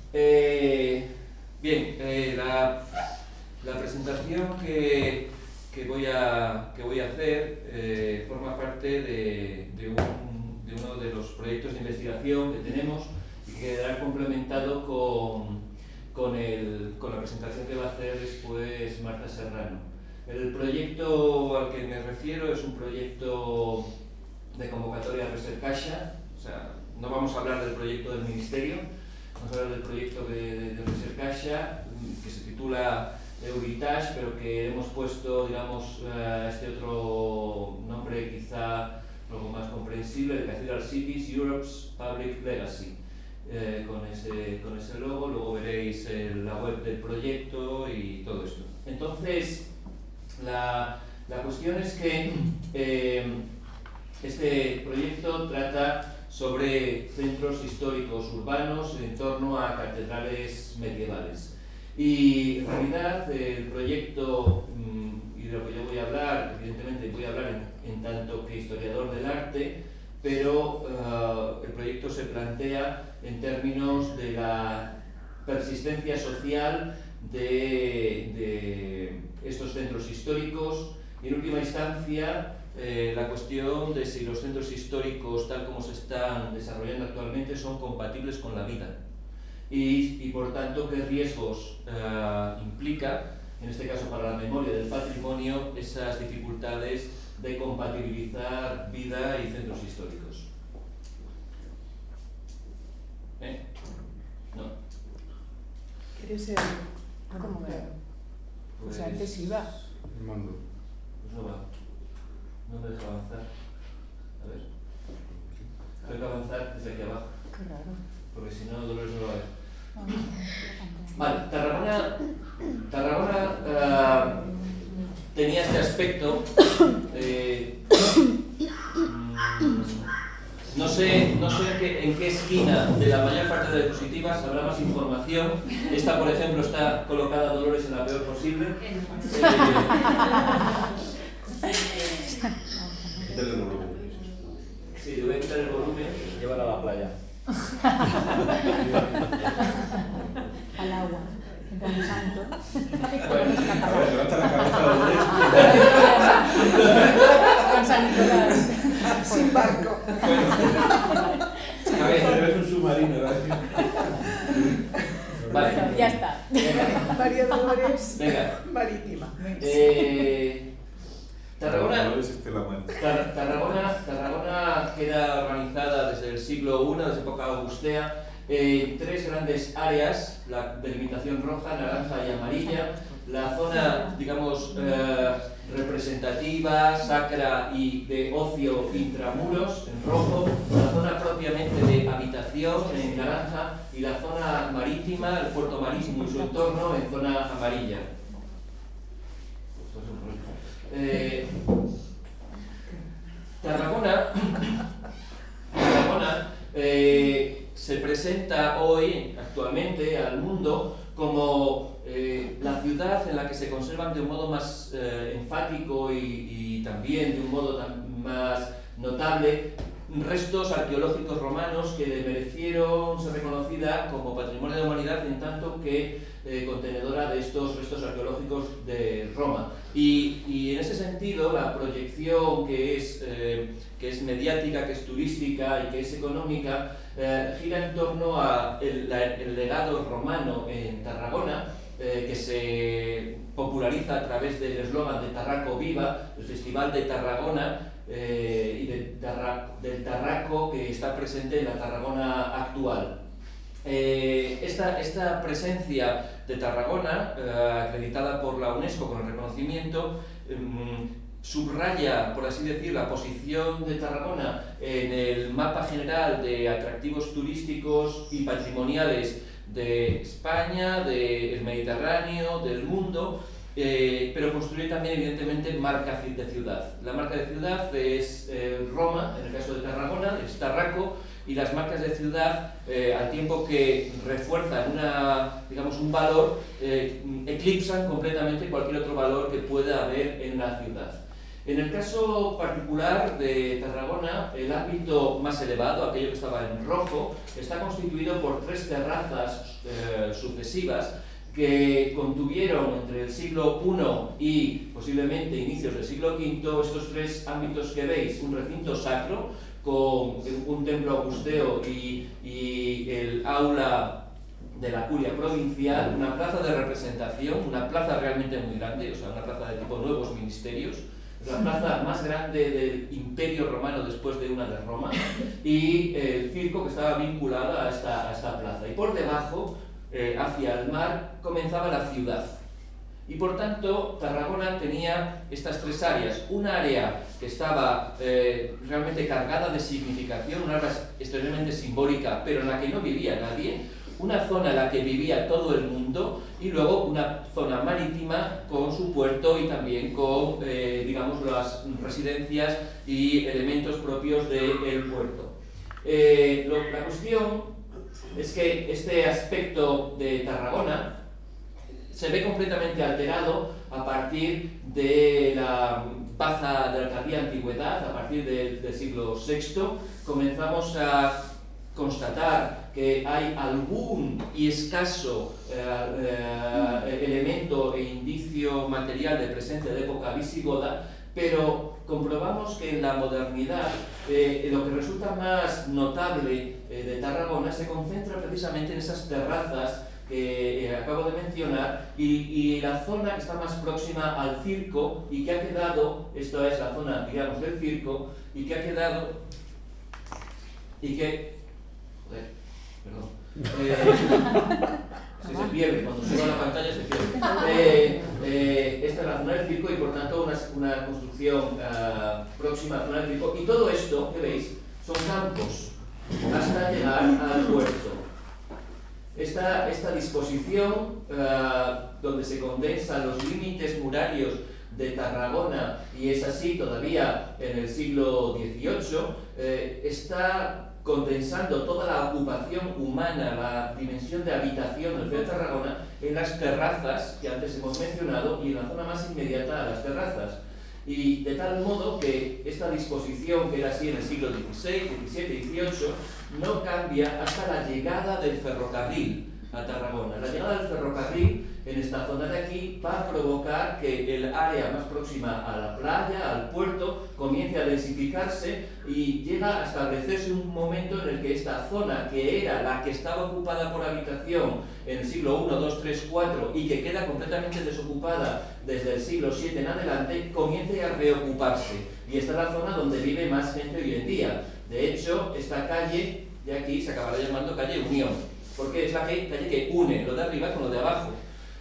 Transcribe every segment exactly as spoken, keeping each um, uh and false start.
Eh, bien, eh, la, la presentación que, que, voy a, que voy a hacer eh, forma parte de, de, un, de uno de los proyectos de investigación que tenemos y que quedará complementado con, con, el, con la presentación que va a hacer después Marta Serrano. El proyecto al que me refiero es un proyecto de convocatoria Recercaixa, o sea, no vamos a hablar del proyecto del Ministerio, vamos a hablar del proyecto de, de, de Recercaixa, que se titula Euritage, pero que hemos puesto, digamos, uh, este otro nombre quizá algo más comprensible, de Cathedral Cities, Europe's Public Legacy, eh, con, ese, con ese logo. Luego veréis eh, la web del proyecto y todo esto. Entonces, la, la cuestión es que eh, este proyecto trata sobre centros históricos urbanos en torno a catedrales medievales. Y en realidad el proyecto, y de lo que yo voy a hablar, evidentemente voy a hablar en, en tanto que historiador del arte, pero uh, el proyecto se plantea en términos de la persistencia social de, de estos centros históricos y, en última instancia, Eh, la cuestión de si los centros históricos, tal como se están desarrollando actualmente, son compatibles con la vida y, y por tanto, qué riesgos eh, implica, en este caso para la memoria del patrimonio, esas dificultades de compatibilizar vida y centros históricos. ¿Eh? ¿No? ¿Quieres ser? ¿Cómo que? Pues, o sea, antes iba. El mando. Pues no va. No me deja avanzar. A ver. Tengo que avanzar desde aquí abajo. Qué raro. Porque si no, Dolores no lo va a ver. Vale, Tarragona, Tarragona uh, tenía este aspecto. Eh, no sé, no sé en, qué, en qué esquina de la mayor parte de diapositivas habrá más información. Esta, por ejemplo, está colocada Dolores en la peor posible. Eh, Quítale el volumen. Sí, le voy a quitar el volumen y llevar a la playa. Al agua. En Santo. Bueno, a ver, levanta la cabeza de Con San Nicolás. Sin barco. A ver, es un submarino, ¿verdad? vale. Ya está. María Dolores Venga. Marítima. Eh, Tarragona, Tar Tarragona, Tarragona queda organizada desde el siglo primero, desde época augustea, en tres grandes áreas: la delimitación roja, naranja y amarilla, la zona, digamos, eh, representativa, sacra y de ocio intramuros, en rojo, la zona propiamente de habitación, en naranja, y la zona marítima, el puerto marítimo y su entorno, en zona amarilla. Eh, Tarragona, Tarragona eh, se presenta hoy, actualmente, al mundo como eh, la ciudad en la que se conservan de un modo más eh, enfático y, y también de un modo tan, más notable restos arqueológicos romanos que le merecieron ser reconocida como Patrimonio de la Humanidad, en tanto que eh, contenedora de estos restos arqueológicos de Roma. Y, y en ese sentido, la proyección que es, eh, que es mediática, que es turística y que es económica, eh, gira en torno a el, la, el legado romano en Tarragona, eh, que se populariza a través del eslogan de Tarraco Viva, el Festival de Tarragona, Eh, y de tarra, del Tarraco que está presente en la Tarragona actual. Eh, esta, esta presencia de Tarragona, eh, acreditada por la UNESCO con el reconocimiento, eh, subraya, por así decir, la posición de Tarragona en el mapa general de atractivos turísticos y patrimoniales de España, del Mediterráneo, del mundo. Eh, pero construye también, evidentemente, marca de ciudad. La marca de ciudad es eh, Roma, en el caso de Tarragona, es Tarraco, y las marcas de ciudad, eh, al tiempo que refuerzan una, digamos, un valor, eh, eclipsan completamente cualquier otro valor que pueda haber en la ciudad. En el caso particular de Tarragona, el ámbito más elevado, aquello que estaba en rojo, está constituido por tres terrazas eh, sucesivas que contuvieron entre el siglo primero y posiblemente inicios del siglo quinto estos tres ámbitos que veis: un recinto sacro con un templo augusteo y, y el aula de la curia provincial, una plaza de representación, una plaza realmente muy grande, o sea, una plaza de tipo nuevos ministerios, la plaza más grande del Imperio Romano después de una de Roma, y el circo que estaba vinculado a esta, a esta plaza. Y por debajo, eh, hacia el mar, comenzaba la ciudad. Y por tanto, Tarragona tenía estas tres áreas. Una área que estaba eh, realmente cargada de significación, una área extremadamente simbólica, pero en la que no vivía nadie. Una zona en la que vivía todo el mundo, y luego una zona marítima con su puerto y también con, eh, digamos, las residencias y elementos propios del puerto. Eh, lo, la cuestión es que este aspecto de Tarragona se ve completamente alterado a partir de la baja de la tardía antigüedad, a partir del, del siglo sexto. Comenzamos a constatar que hay algún y escaso eh, eh, elemento e indicio material de presencia de época visigoda, pero comprobamos que en la modernidad eh, lo que resulta más notable eh, de Tarragona se concentra precisamente en esas terrazas que eh, acabo de mencionar, y, y la zona que está más próxima al circo y que ha quedado, esta es la zona, digamos, del circo, y que ha quedado, y que, joder, perdón, eh, si se pierde, cuando se va a la pantalla se pierde. Eh, eh, esta es la zona del circo y por tanto una, una construcción uh, próxima a la zona del circo, y todo esto que veis son campos hasta llegar al puerto. Esta, esta disposición, uh, donde se condensan los límites murarios de Tarragona, y es así todavía en el siglo dieciocho, eh, está condensando toda la ocupación humana, la dimensión de habitación del ciudad de Tarragona en las terrazas que antes hemos mencionado y en la zona más inmediata a las terrazas. Y de tal modo que esta disposición, que era así en el siglo dieciséis, diecisiete, dieciocho, no cambia hasta la llegada del ferrocarril a Tarragona. La llegada del ferrocarril en esta zona de aquí va a provocar que el área más próxima a la playa, al puerto, comience a densificarse y llega a establecerse un momento en el que esta zona, que era la que estaba ocupada por habitación en el siglo primero, dos, tres, cuatro y que queda completamente desocupada desde el siglo siete en adelante, comience a reocuparse. Y esta es la zona donde vive más gente hoy en día. De hecho, esta calle de aquí se acabará llamando calle Unión, porque es la que, calle que une lo de arriba con lo de abajo.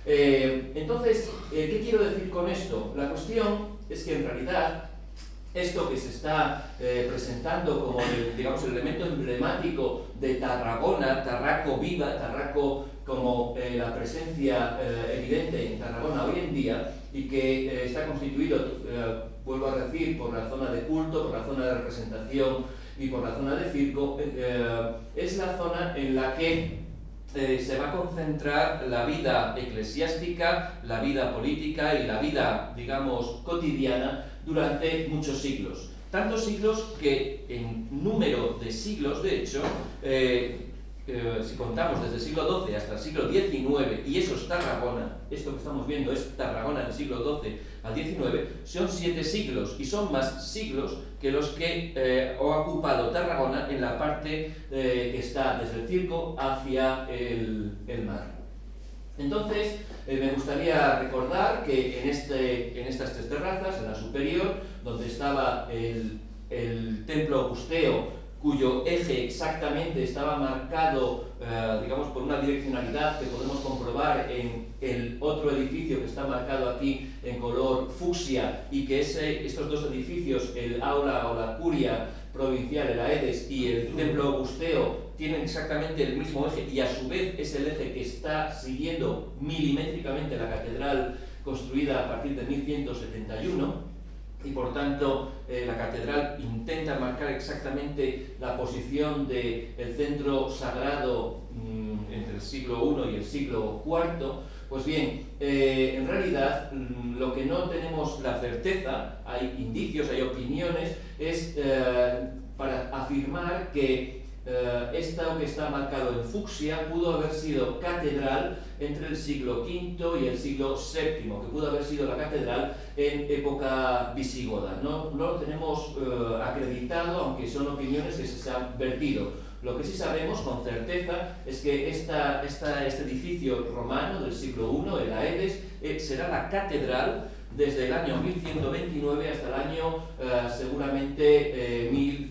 Eh, entonces, eh, ¿qué quiero decir con esto? La cuestión es que en realidad esto que se está eh, presentando como el, digamos, el elemento emblemático de Tarragona, Tarraco viva, Tarraco como eh, la presencia eh, evidente en Tarragona hoy en día, y que eh, está constituido, eh, vuelvo a decir, por la zona de culto, por la zona de representación y por la zona de circo, eh, es la zona en la que Eh, se va a concentrar la vida eclesiástica, la vida política y la vida, digamos, cotidiana durante muchos siglos. Tantos siglos que en número de siglos, de hecho, eh, eh, si contamos desde el siglo doce hasta el siglo diecinueve, y eso es Tarragona, esto que estamos viendo es Tarragona del siglo doce al diecinueve, son siete siglos, y son más siglos que los que eh, ha ocupado Tarragona en la parte eh, que está desde el circo hacia el, el mar. Entonces, eh, me gustaría recordar que en, este, en estas tres terrazas, en la superior, donde estaba el, el templo augusteo, cuyo eje exactamente estaba marcado, eh, digamos, por una direccionalidad que podemos comprobar en el otro edificio que está marcado aquí en color fucsia, y que ese, estos dos edificios, el aula o la curia provincial, el Aedes, y el templo augusteo, tienen exactamente el mismo eje, y a su vez es el eje que está siguiendo milimétricamente la catedral construida a partir de mil ciento setenta y uno. Y por tanto eh, la catedral intenta marcar exactamente la posición del centro sagrado mmm, entre el siglo primero y el siglo cuarto, Pues bien, eh, en realidad lo que no tenemos la certeza, hay indicios, hay opiniones, es eh, para afirmar que eh, esto que está marcado en fucsia pudo haber sido catedral entre el siglo quinto y el siglo séptimo, que pudo haber sido la catedral en época visigoda. No, no lo tenemos eh, acreditado, aunque son opiniones que se han vertido. Lo que sí sabemos con certeza es que esta, esta, este edificio romano del siglo primero, el Aedes, eh, será la catedral desde el año mil ciento veintinueve hasta el año eh, seguramente eh, mil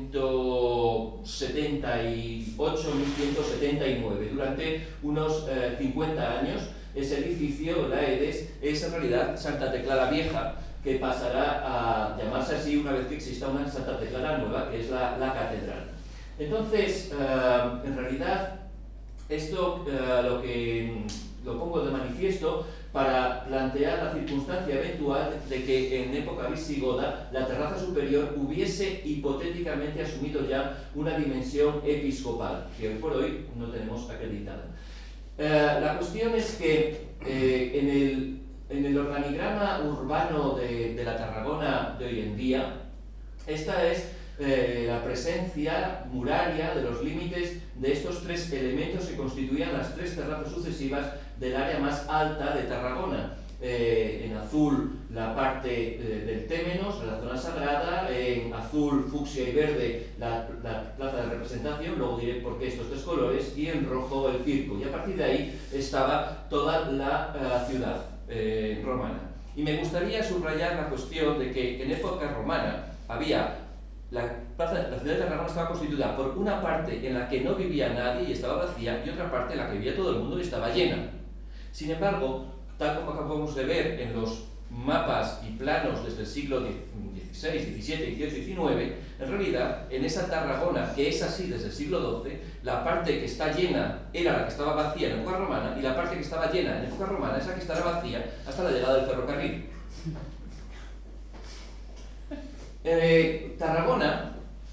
ciento setenta y ocho a mil ciento setenta y nueve. Durante unos eh, cincuenta años ese edificio, el Aedes, es en realidad Santa Tecla la Vieja, que pasará a llamarse así una vez que exista una Santa Tecla la Nueva, que es la, la catedral. Entonces, eh, en realidad, esto eh, lo que lo pongo de manifiesto para plantear la circunstancia eventual de que en época visigoda la terraza superior hubiese hipotéticamente asumido ya una dimensión episcopal, que hoy por hoy no tenemos acreditada. Eh, la cuestión es que eh, en, el, en el organigrama urbano de, de la Tarragona de hoy en día, esta es Eh, la presencia muraria de los límites de estos tres elementos que constituían las tres terrazas sucesivas del área más alta de Tarragona. Eh, en azul la parte eh, del Témenos, la zona sagrada, en azul, fucsia y verde la, la plaza de representación, luego diré por qué estos tres colores, y en rojo el circo. Y a partir de ahí estaba toda la uh, ciudad eh, romana. Y me gustaría subrayar la cuestión de que en época romana había La, plaza, la ciudad de Tarragona estaba constituida por una parte en la que no vivía nadie y estaba vacía, y otra parte en la que vivía todo el mundo y estaba llena. Sin embargo, tal como acabamos de ver en los mapas y planos desde el siglo dieciséis, diecisiete, dieciocho y diecinueve, en realidad, en esa Tarragona, que es así desde el siglo doce, la parte que está llena era la que estaba vacía en época romana, y la parte que estaba llena en época romana es la que estará vacía hasta la llegada del ferrocarril. Eh, Tarragona,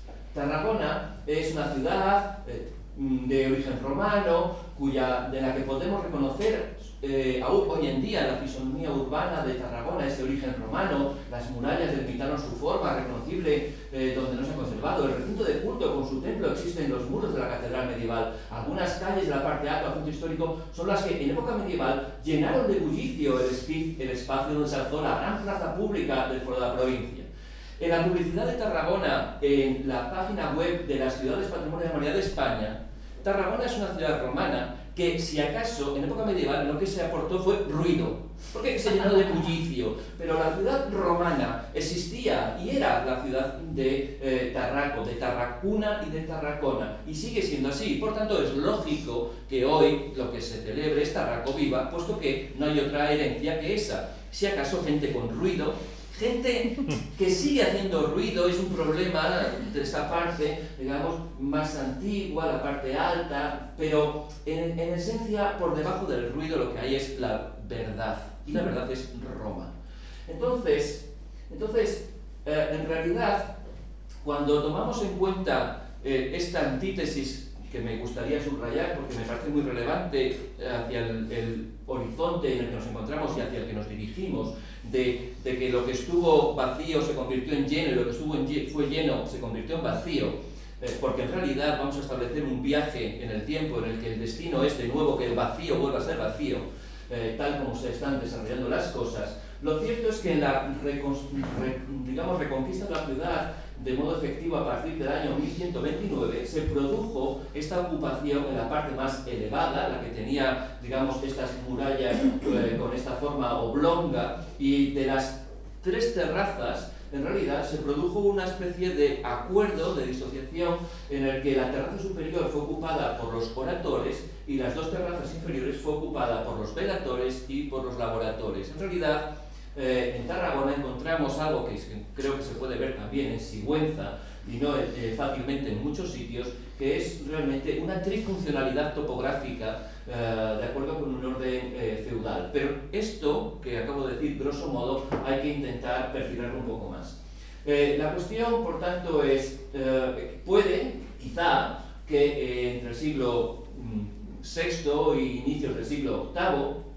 Tarragona es una ciudad eh, de origen romano, cuya, de la que podemos reconocer eh, aún hoy en día la fisonomía urbana de Tarragona, ese origen romano, las murallas delimitaron su forma reconocible eh, donde no se ha conservado, el recinto de culto con su templo existe en los muros de la catedral medieval, algunas calles de la parte alta del centro histórico son las que en época medieval llenaron de bullicio el, el espacio donde se alzó la gran plaza pública del foro de la provincia. En la publicidad de Tarragona, en la página web de las ciudades Patrimonio de la Humanidad de España, Tarragona es una ciudad romana que, si acaso, en época medieval lo que se aportó fue ruido, porque se llenó de bullicio, pero la ciudad romana existía y era la ciudad de eh, Tarraco, de Tarracuna y de Tarracona, y sigue siendo así. Por tanto, es lógico que hoy lo que se celebre es Tarraco viva, puesto que no hay otra herencia que esa. Si acaso, gente con ruido, gente que sigue haciendo ruido, es un problema de esta parte, digamos, más antigua, la parte alta, pero en, en esencia, por debajo del ruido lo que hay es la verdad, y la verdad es Roma. Entonces, entonces eh, en realidad, cuando tomamos en cuenta eh, esta antítesis que me gustaría subrayar porque me parece muy relevante hacia el, el horizonte en el que nos encontramos y hacia el que nos dirigimos, de, de que lo que estuvo vacío se convirtió en lleno y lo que estuvo en, fue lleno se convirtió en vacío, eh, porque en realidad vamos a establecer un viaje en el tiempo en el que el destino es de nuevo que el vacío vuelva a ser vacío, eh, tal como se están desarrollando las cosas. Lo cierto es que en la re, digamos, reconquista de la ciudad de modo efectivo a partir del año mil ciento veintinueve se produjo esta ocupación en la parte más elevada, la que tenía, digamos, estas murallas eh, con esta forma oblonga, y de las tres terrazas en realidad se produjo una especie de acuerdo de disociación en el que la terraza superior fue ocupada por los oratores y las dos terrazas inferiores fue ocupada por los velatores y por los laboratores. En realidad, Eh, en Tarragona encontramos algo que, es, que creo que se puede ver también en Sigüenza y no eh, fácilmente en muchos sitios, que es realmente una trifuncionalidad topográfica eh, de acuerdo con un orden eh, feudal. Pero esto, que acabo de decir grosso modo, hay que intentar perfilarlo un poco más. Eh, la cuestión, por tanto, es, eh, puede, quizá, que eh, entre el siglo sexto y inicios del siglo octavo,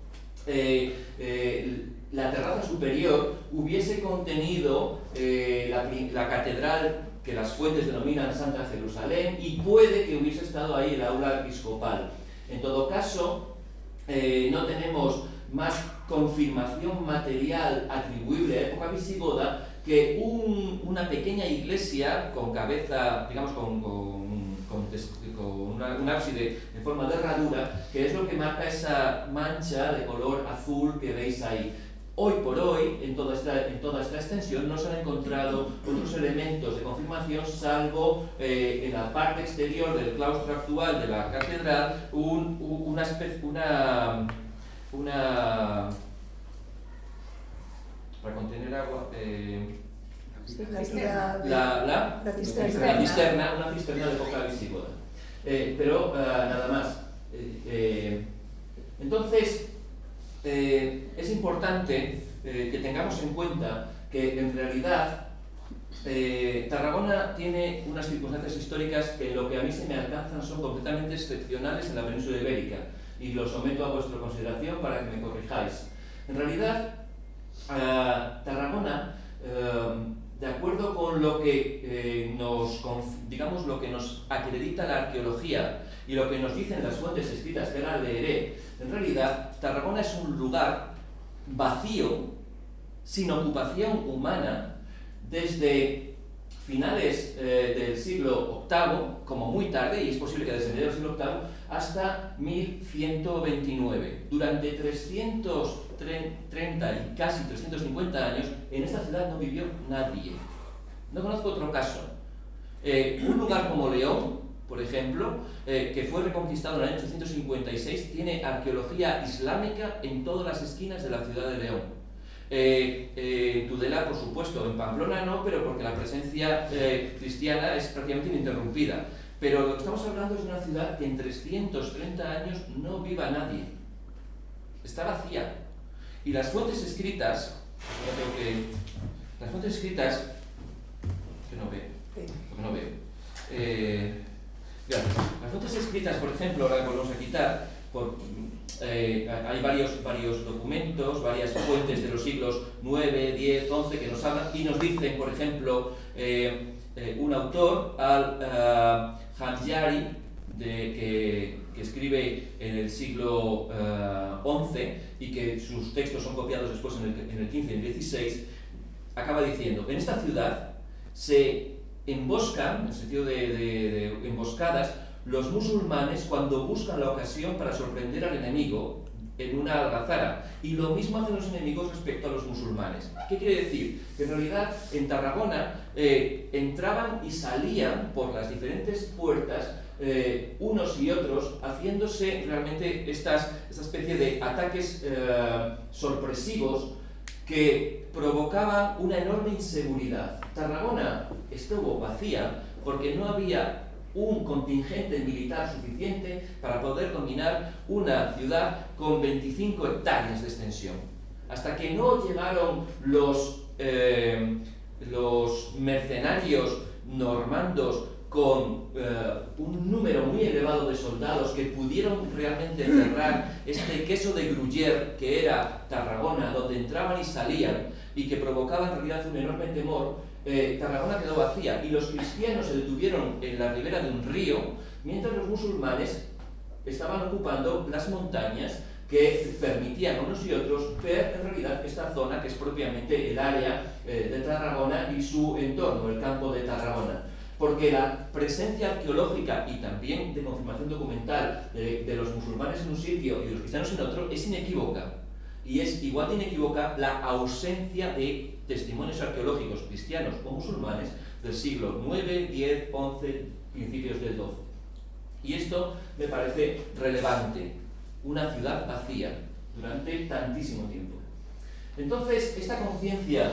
eh, eh, la terraza superior hubiese contenido eh, la, la catedral que las fuentes denominan Santa Jerusalén, y puede que hubiese estado ahí el aula episcopal. En todo caso, eh, no tenemos más confirmación material atribuible a época visigoda que un, una pequeña iglesia con cabeza, digamos, con, con, con, con una, un ábside en forma de herradura, que es lo que marca esa mancha de color azul que veis ahí. Hoy por hoy, en toda esta, en toda esta extensión, no se han encontrado otros elementos de confirmación, salvo eh, en la parte exterior del claustro actual de la catedral, un, una, una, una... para contener agua... Eh, La cisterna. La, la, La cisterna. la cisterna, una cisterna de época visigoda. Eh, pero uh, nada más. Eh, eh, entonces, eh, es importante eh, que tengamos en cuenta que en realidad eh, Tarragona tiene unas circunstancias históricas que en lo que a mí se me alcanzan son completamente excepcionales en la península ibérica, y lo someto a vuestra consideración para que me corrijáis. En realidad, uh, Tarragona, uh, de acuerdo con lo que eh, nos, digamos, lo que nos acredita la arqueología y lo que nos dicen las fuentes escritas, que ahora leeré, en realidad Tarragona es un lugar vacío, sin ocupación humana, desde finales eh, del siglo octavo, como muy tarde, y es posible que desde mediados del siglo octavo, hasta mil ciento veintinueve. Durante trescientos treinta y casi trescientos cincuenta años, en esta ciudad no vivió nadie. No conozco otro caso. Eh, un lugar como León, por ejemplo, eh, que fue reconquistado en el año ochocientos cincuenta y seis, tiene arqueología islámica en todas las esquinas de la ciudad de León. Eh, eh, en Tudela, por supuesto, en Pamplona no, pero porque la presencia eh, cristiana es prácticamente ininterrumpida. Pero lo que estamos hablando es de una ciudad que en trescientos treinta años no viva nadie. Está vacía. Y las fuentes escritas, creo que las fuentes escritas, que no veo, que no veo. Eh, ya, las fuentes escritas, por ejemplo, ahora volvemos a quitar, por, eh, hay varios, varios documentos, varias fuentes de los siglos nueve, diez, once que nos hablan y nos dicen, por ejemplo, eh, eh, un autor, Al-Hanjari, uh, que, que escribe en el siglo once uh, y que sus textos son copiados después en el, en el quince y el dieciséis, acaba diciendo: en esta ciudad se emboscan, en el sentido de, de, de emboscadas, los musulmanes cuando buscan la ocasión para sorprender al enemigo en una algazara, y lo mismo hacen los enemigos respecto a los musulmanes. ¿Qué quiere decir? Que en realidad en Tarragona eh, entraban y salían por las diferentes puertas eh, unos y otros, haciéndose realmente estas, esta especie de ataques eh, sorpresivos que provocaban una enorme inseguridad. Tarragona estuvo vacía porque no había un contingente militar suficiente para poder dominar una ciudad con veinticinco hectáreas de extensión. Hasta que no llegaron los, eh, los mercenarios normandos con eh, un número muy elevado de soldados que pudieron realmente cerrar este queso de Gruyère que era Tarragona, donde entraban y salían y que provocaba en realidad un enorme temor, eh, Tarragona quedó vacía y los cristianos se detuvieron en la ribera de un río, mientras los musulmanes estaban ocupando las montañas que permitían a unos y otros ver en realidad esta zona que es propiamente el área eh, de Tarragona y su entorno, el campo de Tarragona. Porque la presencia arqueológica y también de confirmación documental de, de los musulmanes en un sitio y de los cristianos en otro es inequívoca. Y es igual de inequívoca la ausencia de testimonios arqueológicos cristianos o musulmanes del siglo nueve, diez, once, principios del doce. Y esto me parece relevante. Una ciudad vacía durante tantísimo tiempo. Entonces, esta conciencia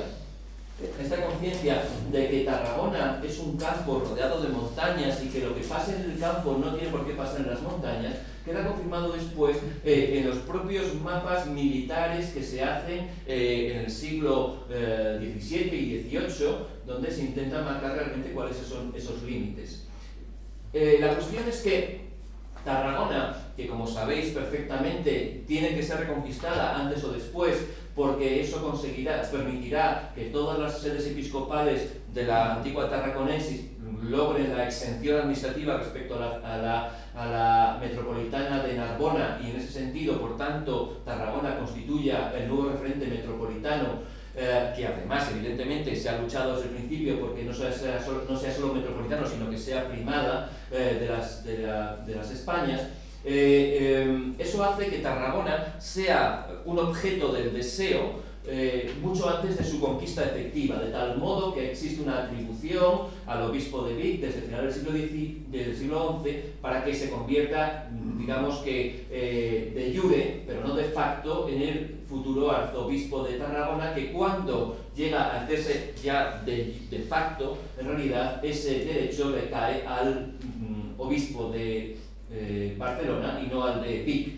esta conciencia de que Tarragona es un campo rodeado de montañas y que lo que pasa en el campo no tiene por qué pasar en las montañas, queda confirmado después eh, en los propios mapas militares que se hacen eh, en el siglo eh, diecisiete y dieciocho, donde se intenta marcar realmente cuáles son esos límites. Eh, la cuestión es que Tarragona que, como sabéis perfectamente, tiene que ser reconquistada antes o después, porque eso conseguirá, permitirá que todas las sedes episcopales de la antigua Tarraconensis logren la exención administrativa respecto a la, a, la, a la metropolitana de Narbona, y en ese sentido, por tanto, Tarragona constituya el nuevo referente metropolitano, eh, que además, evidentemente, se ha luchado desde el principio porque no sea, sea, solo, no sea solo metropolitano, sino que sea primada eh, de, las, de, la, de las Españas. Eh, eh, eso hace que Tarragona sea un objeto del deseo eh, mucho antes de su conquista efectiva, de tal modo que existe una atribución al obispo de Vic desde el final del siglo, diez, del siglo once para que se convierta, digamos que eh, de jure, pero no de facto, en el futuro arzobispo de Tarragona, que cuando llega a hacerse ya de, de facto, en realidad ese derecho le cae al mm, obispo de Eh, Barcelona y no al de Vic.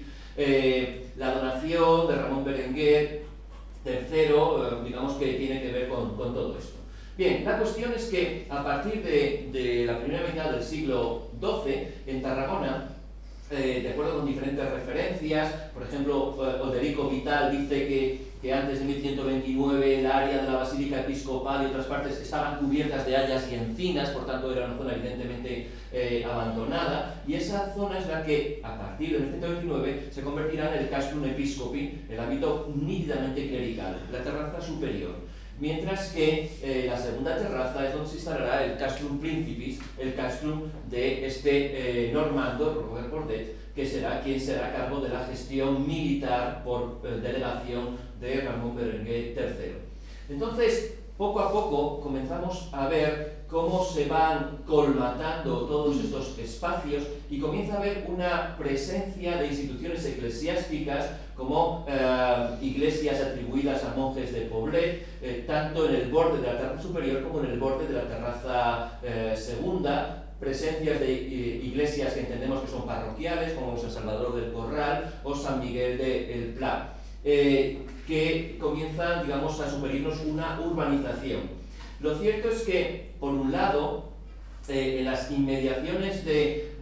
Eh, la donación de Ramón Berenguer tercero, eh, digamos que tiene que ver con, con todo esto. Bien, la cuestión es que a partir de, de la primera mitad del siglo doce, en Tarragona, eh, de acuerdo con diferentes referencias, por ejemplo, eh, Oderico Vital dice que, que antes de mil ciento veintinueve el área de la Basílica Episcopal y otras partes estaban cubiertas de hayas y encinas, por tanto era una zona evidentemente eh, abandonada, y esa zona es la que a partir de mil ciento veintinueve se convertirá en el Castrum Episcopi, el ámbito nítidamente clerical, la terraza superior. Mientras que eh, la segunda terraza es donde se instalará el Castrum Principis, el castrum de este eh, normando, Robert Bordet, que será quien será a cargo de la gestión militar por eh, delegación de Ramón Berenguer tercero. Entonces, poco a poco comenzamos a ver cómo se van colmatando todos estos espacios y comienza a haber una presencia de instituciones eclesiásticas como eh, iglesias atribuidas a monjes de Poblet, eh, tanto en el borde de la terraza superior como en el borde de la terraza eh, segunda, presencias de eh, iglesias que entendemos que son parroquiales, como San Salvador del Corral o San Miguel del Pla, eh, que comienzan, digamos, a sugerirnos una urbanización. Lo cierto es que, por un lado, eh, en las inmediaciones de,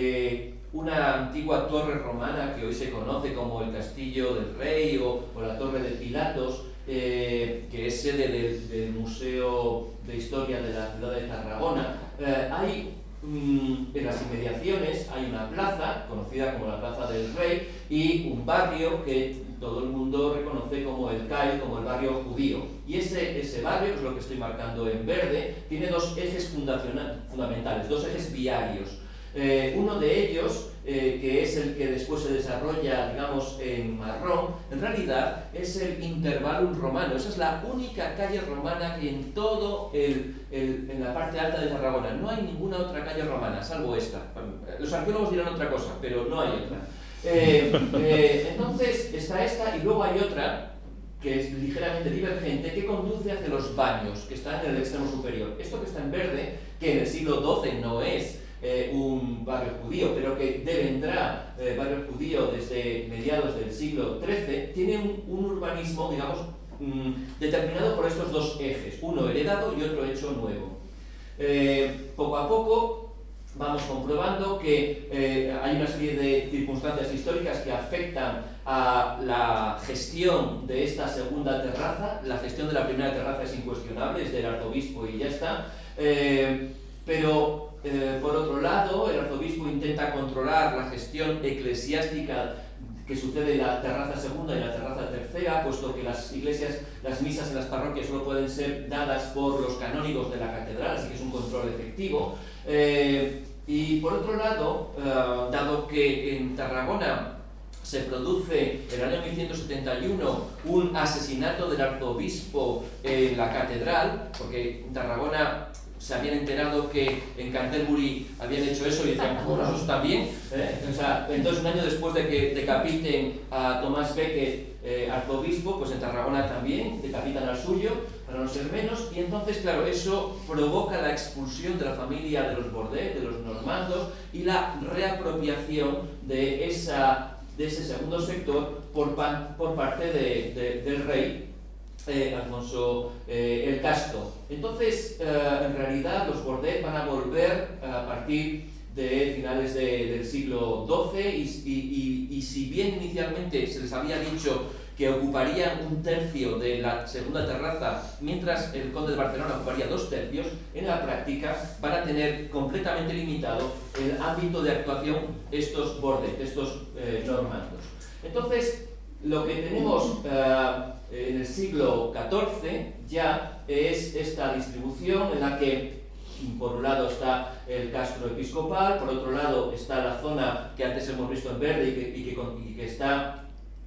de una antigua torre romana que hoy se conoce como el Castillo del Rey o, o la Torre de Pilatos, eh, que es sede del, del Museo de Historia de la ciudad de Tarragona, eh, hay mm, en las inmediaciones hay una plaza, conocida como la Plaza del Rey, y un barrio que todo el mundo reconoce como el C A I, como el barrio judío. Y ese, ese barrio, que es lo que estoy marcando en verde, tiene dos ejes fundamentales, dos ejes viarios. Eh, uno de ellos, eh, que es el que después se desarrolla, digamos, en marrón, en realidad es el Intervalum romano. Esa es la única calle romana que en todo el, el, en la parte alta de Tarragona. No hay ninguna otra calle romana, salvo esta. Los arqueólogos dirán otra cosa, pero no hay otra. Eh, eh, entonces está esta y luego hay otra que es ligeramente divergente, que conduce hacia los baños, que están en el extremo superior. Esto que está en verde, que en el siglo doce no es eh, un barrio judío, pero que devendrá eh, barrio judío desde mediados del siglo trece, tiene un, un urbanismo, digamos, mmm, determinado por estos dos ejes, uno heredado y otro hecho nuevo. Eh, poco a poco vamos comprobando que eh, hay una serie de circunstancias históricas que afectan a la gestión de esta segunda terraza. La gestión de la primera terraza es incuestionable, es del arzobispo y ya está. Eh, pero, eh, por otro lado, el arzobispo intenta controlar la gestión eclesiástica que sucede en la terraza segunda y la terraza tercera, puesto que las iglesias, las misas en las parroquias solo pueden ser dadas por los canónigos de la catedral, así que es un control efectivo. Eh, y por otro lado, eh, dado que en Tarragona se produce en el año mil ciento setenta y uno un asesinato del arzobispo en la catedral, porque en Tarragona se habían enterado que en Canterbury habían hecho eso y decían, pues nosotros también. ¿Eh? O sea, entonces un año después de que decapiten a Tomás Becket, eh, arzobispo, pues en Tarragona también decapitan al suyo, para no ser menos, y entonces, claro, eso provoca la expulsión de la familia de los Bordet, de los normandos, y la reapropiación de, esa, de ese segundo sector por, pan, por parte de, de, del rey Eh, Alfonso eh, el Casto. Entonces, eh, en realidad, los Bordet van a volver a partir de finales de, del siglo doce y, y, y, y si bien inicialmente se les había dicho que ocuparían un tercio de la segunda terraza, mientras el conde de Barcelona ocuparía dos tercios, en la práctica van a tener completamente limitado el ámbito de actuación estos bordes, estos eh, normandos. Entonces, lo que tenemos eh, en el siglo catorce ya es esta distribución en la que por un lado está el castro episcopal, por otro lado está la zona que antes hemos visto en verde y que, y que, y que está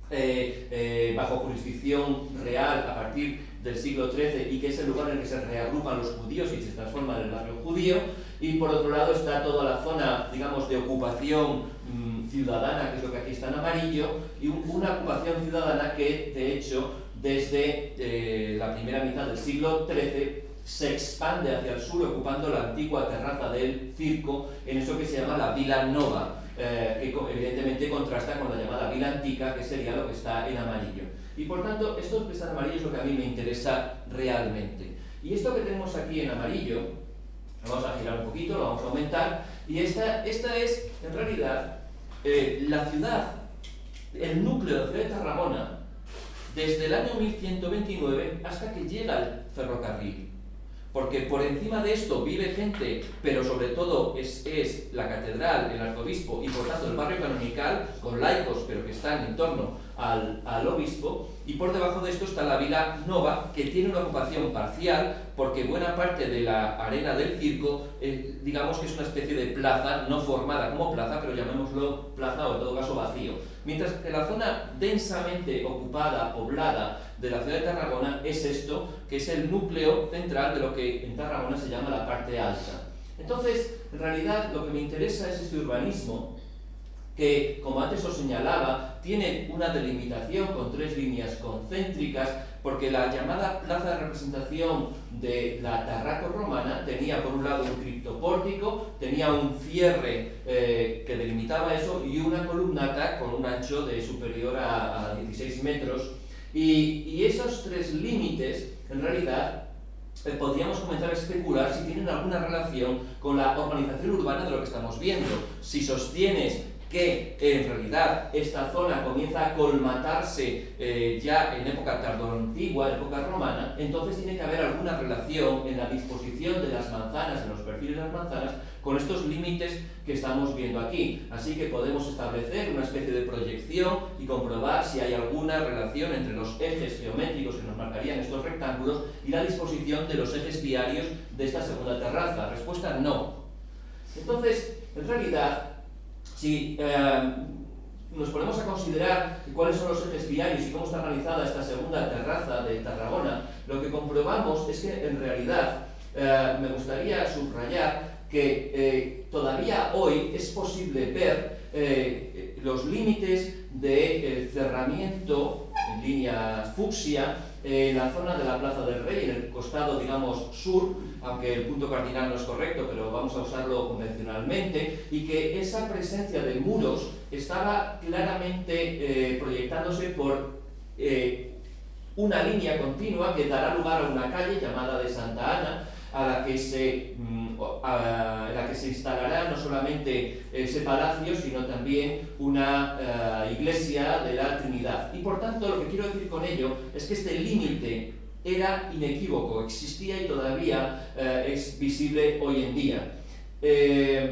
Eh, eh, bajo jurisdicción real a partir del siglo trece y que es el lugar en el que se reagrupan los judíos y se transforma en el barrio judío, y por otro lado está toda la zona, digamos, de ocupación mmm, ciudadana, que es lo que aquí está en amarillo, y un, una ocupación ciudadana que de hecho desde eh, la primera mitad del siglo trece se expande hacia el sur ocupando la antigua terraza del circo en eso que se llama la Vila Nova, Eh, que evidentemente contrasta con la llamada Vila Antica, que sería lo que está en amarillo. Y por tanto, esto que está en amarillo es lo que a mí me interesa realmente. Y esto que tenemos aquí en amarillo, lo vamos a girar un poquito, lo vamos a aumentar, y esta, esta es, en realidad, eh, la ciudad, el núcleo de la ciudad de Tarragona, desde el año mil ciento veintinueve hasta que llega el ferrocarril. Porque por encima de esto vive gente, pero sobre todo es, es la catedral, el arzobispo y por tanto el barrio canonical, con laicos, pero que están en torno al, al obispo, y por debajo de esto está la Vila Nova, que tiene una ocupación parcial, porque buena parte de la arena del circo, eh, digamos que es una especie de plaza, no formada como plaza, pero llamémoslo plaza o en todo caso vacío. Mientras que la zona densamente ocupada, poblada, de la ciudad de Tarragona es esto, que es el núcleo central de lo que en Tarragona se llama la parte alta. Entonces, en realidad, lo que me interesa es este urbanismo, que, como antes os señalaba, tiene una delimitación con tres líneas concéntricas, porque la llamada plaza de representación de la Tarraco romana tenía por un lado un criptopórtico, tenía un cierre eh, que delimitaba eso y una columnata con un ancho de superior a, a dieciséis metros. Y, y esos tres límites, en realidad, eh, podríamos comenzar a especular si tienen alguna relación con la urbanización urbana de lo que estamos viendo. Si sostienes que en realidad esta zona comienza a colmatarse eh, ya en época tardoantigua, época romana, entonces tiene que haber alguna relación en la disposición de las manzanas, en los perfiles de las manzanas, con estos límites que estamos viendo aquí. Así que podemos establecer una especie de proyección y comprobar si hay alguna relación entre los ejes geométricos que nos marcarían estos rectángulos y la disposición de los ejes viarios de esta segunda terraza. Respuesta: no. Entonces, en realidad, si eh, nos ponemos a considerar cuáles son los ejes viarios y cómo está organizada esta segunda terraza de Tarragona, lo que comprobamos es que en realidad eh, me gustaría subrayar que eh, todavía hoy es posible ver eh, los límites de eh, cerramiento en línea fucsia en la zona de la Plaza del Rey, en el costado, digamos, sur, aunque el punto cardinal no es correcto, pero vamos a usarlo convencionalmente, y que esa presencia de muros estaba claramente eh, proyectándose por eh, una línea continua que dará lugar a una calle llamada de Santa Ana, a la que se, a la que se instalará no solamente ese palacio, sino también una uh, iglesia de la Trinidad. Y por tanto, lo que quiero decir con ello es que este límite era inequívoco, existía y todavía uh, es visible hoy en día. Eh,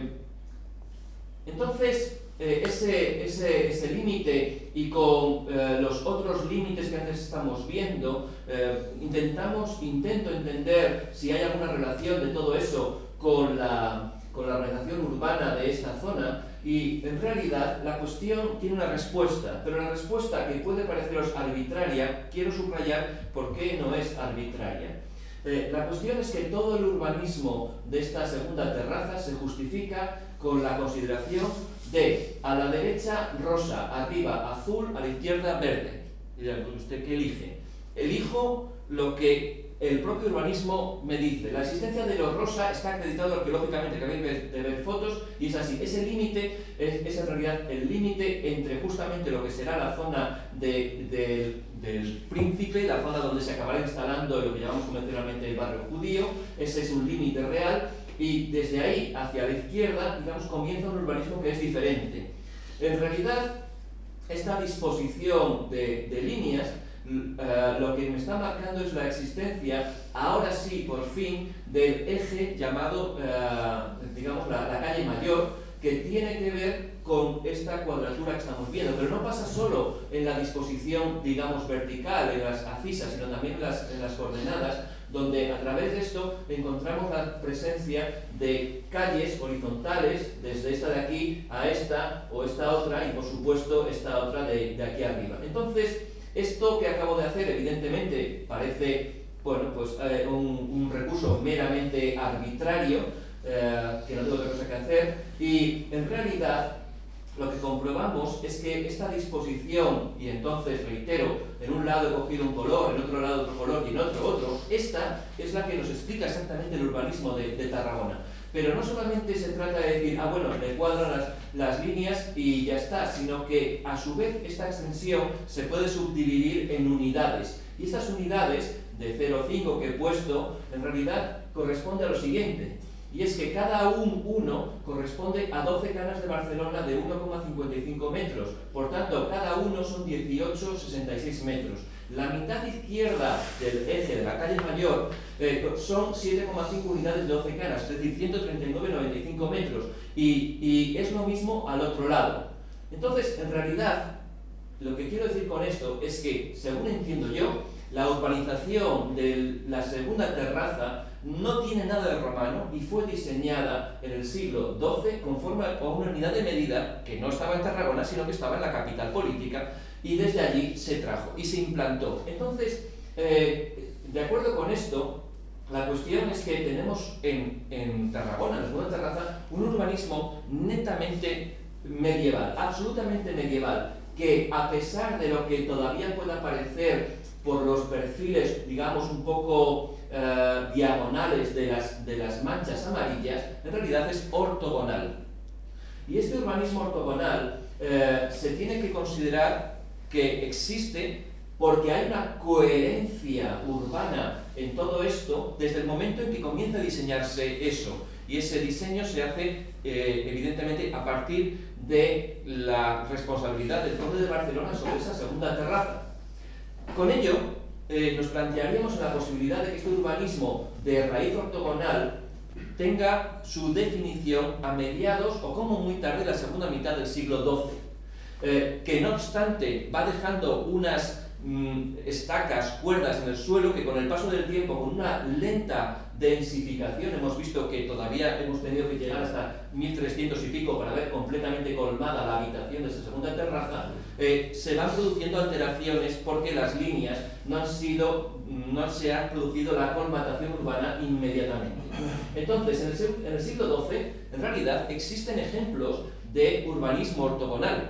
entonces, eh, ese, ese, ese límite y con eh, los otros límites que antes estamos viendo, eh, intentamos, intento entender si hay alguna relación de todo eso con la, con la organización urbana de esta zona, y en realidad la cuestión tiene una respuesta, pero la respuesta, que puede pareceros arbitraria, quiero subrayar por qué no es arbitraria. Eh, la cuestión es que todo el urbanismo de esta segunda terraza se justifica con la consideración de a la derecha rosa, arriba azul, a la izquierda verde. Dirán, ¿usted qué elige? Elijo lo que el propio urbanismo me dice. La existencia de lo rosa está acreditado arqueológicamente, que acabéis de ver fotos, y es así. Ese límite es, es en realidad el límite entre justamente lo que será la zona de, de, del Príncipe, la zona donde se acabará instalando lo que llamamos convencionalmente el barrio judío. Ese es un límite real, y desde ahí hacia la izquierda, digamos, comienza un urbanismo que es diferente. En realidad, esta disposición de, de líneas, uh, lo que me está marcando es la existencia, ahora sí, por fin, del eje llamado, uh, digamos, la, la calle Mayor, que tiene que ver con esta cuadratura que estamos viendo, pero no pasa solo en la disposición, digamos, vertical, en las abscisas, sino también en las, en las coordenadas, donde a través de esto encontramos la presencia de calles horizontales, desde esta de aquí a esta o esta otra, y por supuesto esta otra de, de aquí arriba. Entonces, esto que acabo de hacer, evidentemente, parece, bueno, pues eh, un, un recurso meramente arbitrario, Eh, que no tengo otra cosa que hacer, y en realidad lo que comprobamos es que esta disposición, y entonces reitero, en un lado he cogido un color, en otro lado otro color y en otro otro, esta es la que nos explica exactamente el urbanismo de, de Tarragona. Pero no solamente se trata de decir, ah bueno, le cuadran las, las líneas y ya está, sino que a su vez esta extensión se puede subdividir en unidades, y estas unidades de cero a cinco que he puesto, en realidad corresponde a lo siguiente. Y es que cada un uno corresponde a doce canas de Barcelona de uno coma cincuenta y cinco metros. Por tanto, cada uno son dieciocho coma sesenta y seis metros. La mitad izquierda del eje de la calle Mayor eh, son siete coma cinco unidades de doce canas, es decir, ciento treinta y nueve coma noventa y cinco metros. Y, y es lo mismo al otro lado. Entonces, en realidad, lo que quiero decir con esto es que, según entiendo yo, la urbanización de la segunda terraza no tiene nada de romano y fue diseñada en el siglo doce conforme a una unidad de medida que no estaba en Tarragona, sino que estaba en la capital política, y desde allí se trajo y se implantó. Entonces, eh, de acuerdo con esto, la cuestión es que tenemos en, en Tarragona, en la segunda terraza, un urbanismo netamente medieval, absolutamente medieval, que a pesar de lo que todavía pueda parecer por los perfiles, digamos, un poco eh, diagonales de las, de las manchas amarillas, en realidad es ortogonal. Y este urbanismo ortogonal eh, se tiene que considerar que existe porque hay una coherencia urbana en todo esto desde el momento en que comienza a diseñarse eso. Y ese diseño se hace, eh, evidentemente, a partir de la responsabilidad del Conde de Barcelona sobre esa segunda terraza. Con ello, eh, nos plantearíamos la posibilidad de que este urbanismo de raíz ortogonal tenga su definición a mediados o como muy tarde la segunda mitad del siglo doce, eh, que no obstante va dejando unas mm, estacas, cuerdas en el suelo que con el paso del tiempo, con una lenta densificación, hemos visto que todavía hemos tenido que llegar hasta mil trescientos y pico para ver completamente colmada la habitación de esa segunda terraza, eh, se van produciendo alteraciones porque las líneas no han sido, no se ha producido la colmatación urbana inmediatamente. Entonces, en el, en el siglo doce, en realidad, existen ejemplos de urbanismo ortogonal.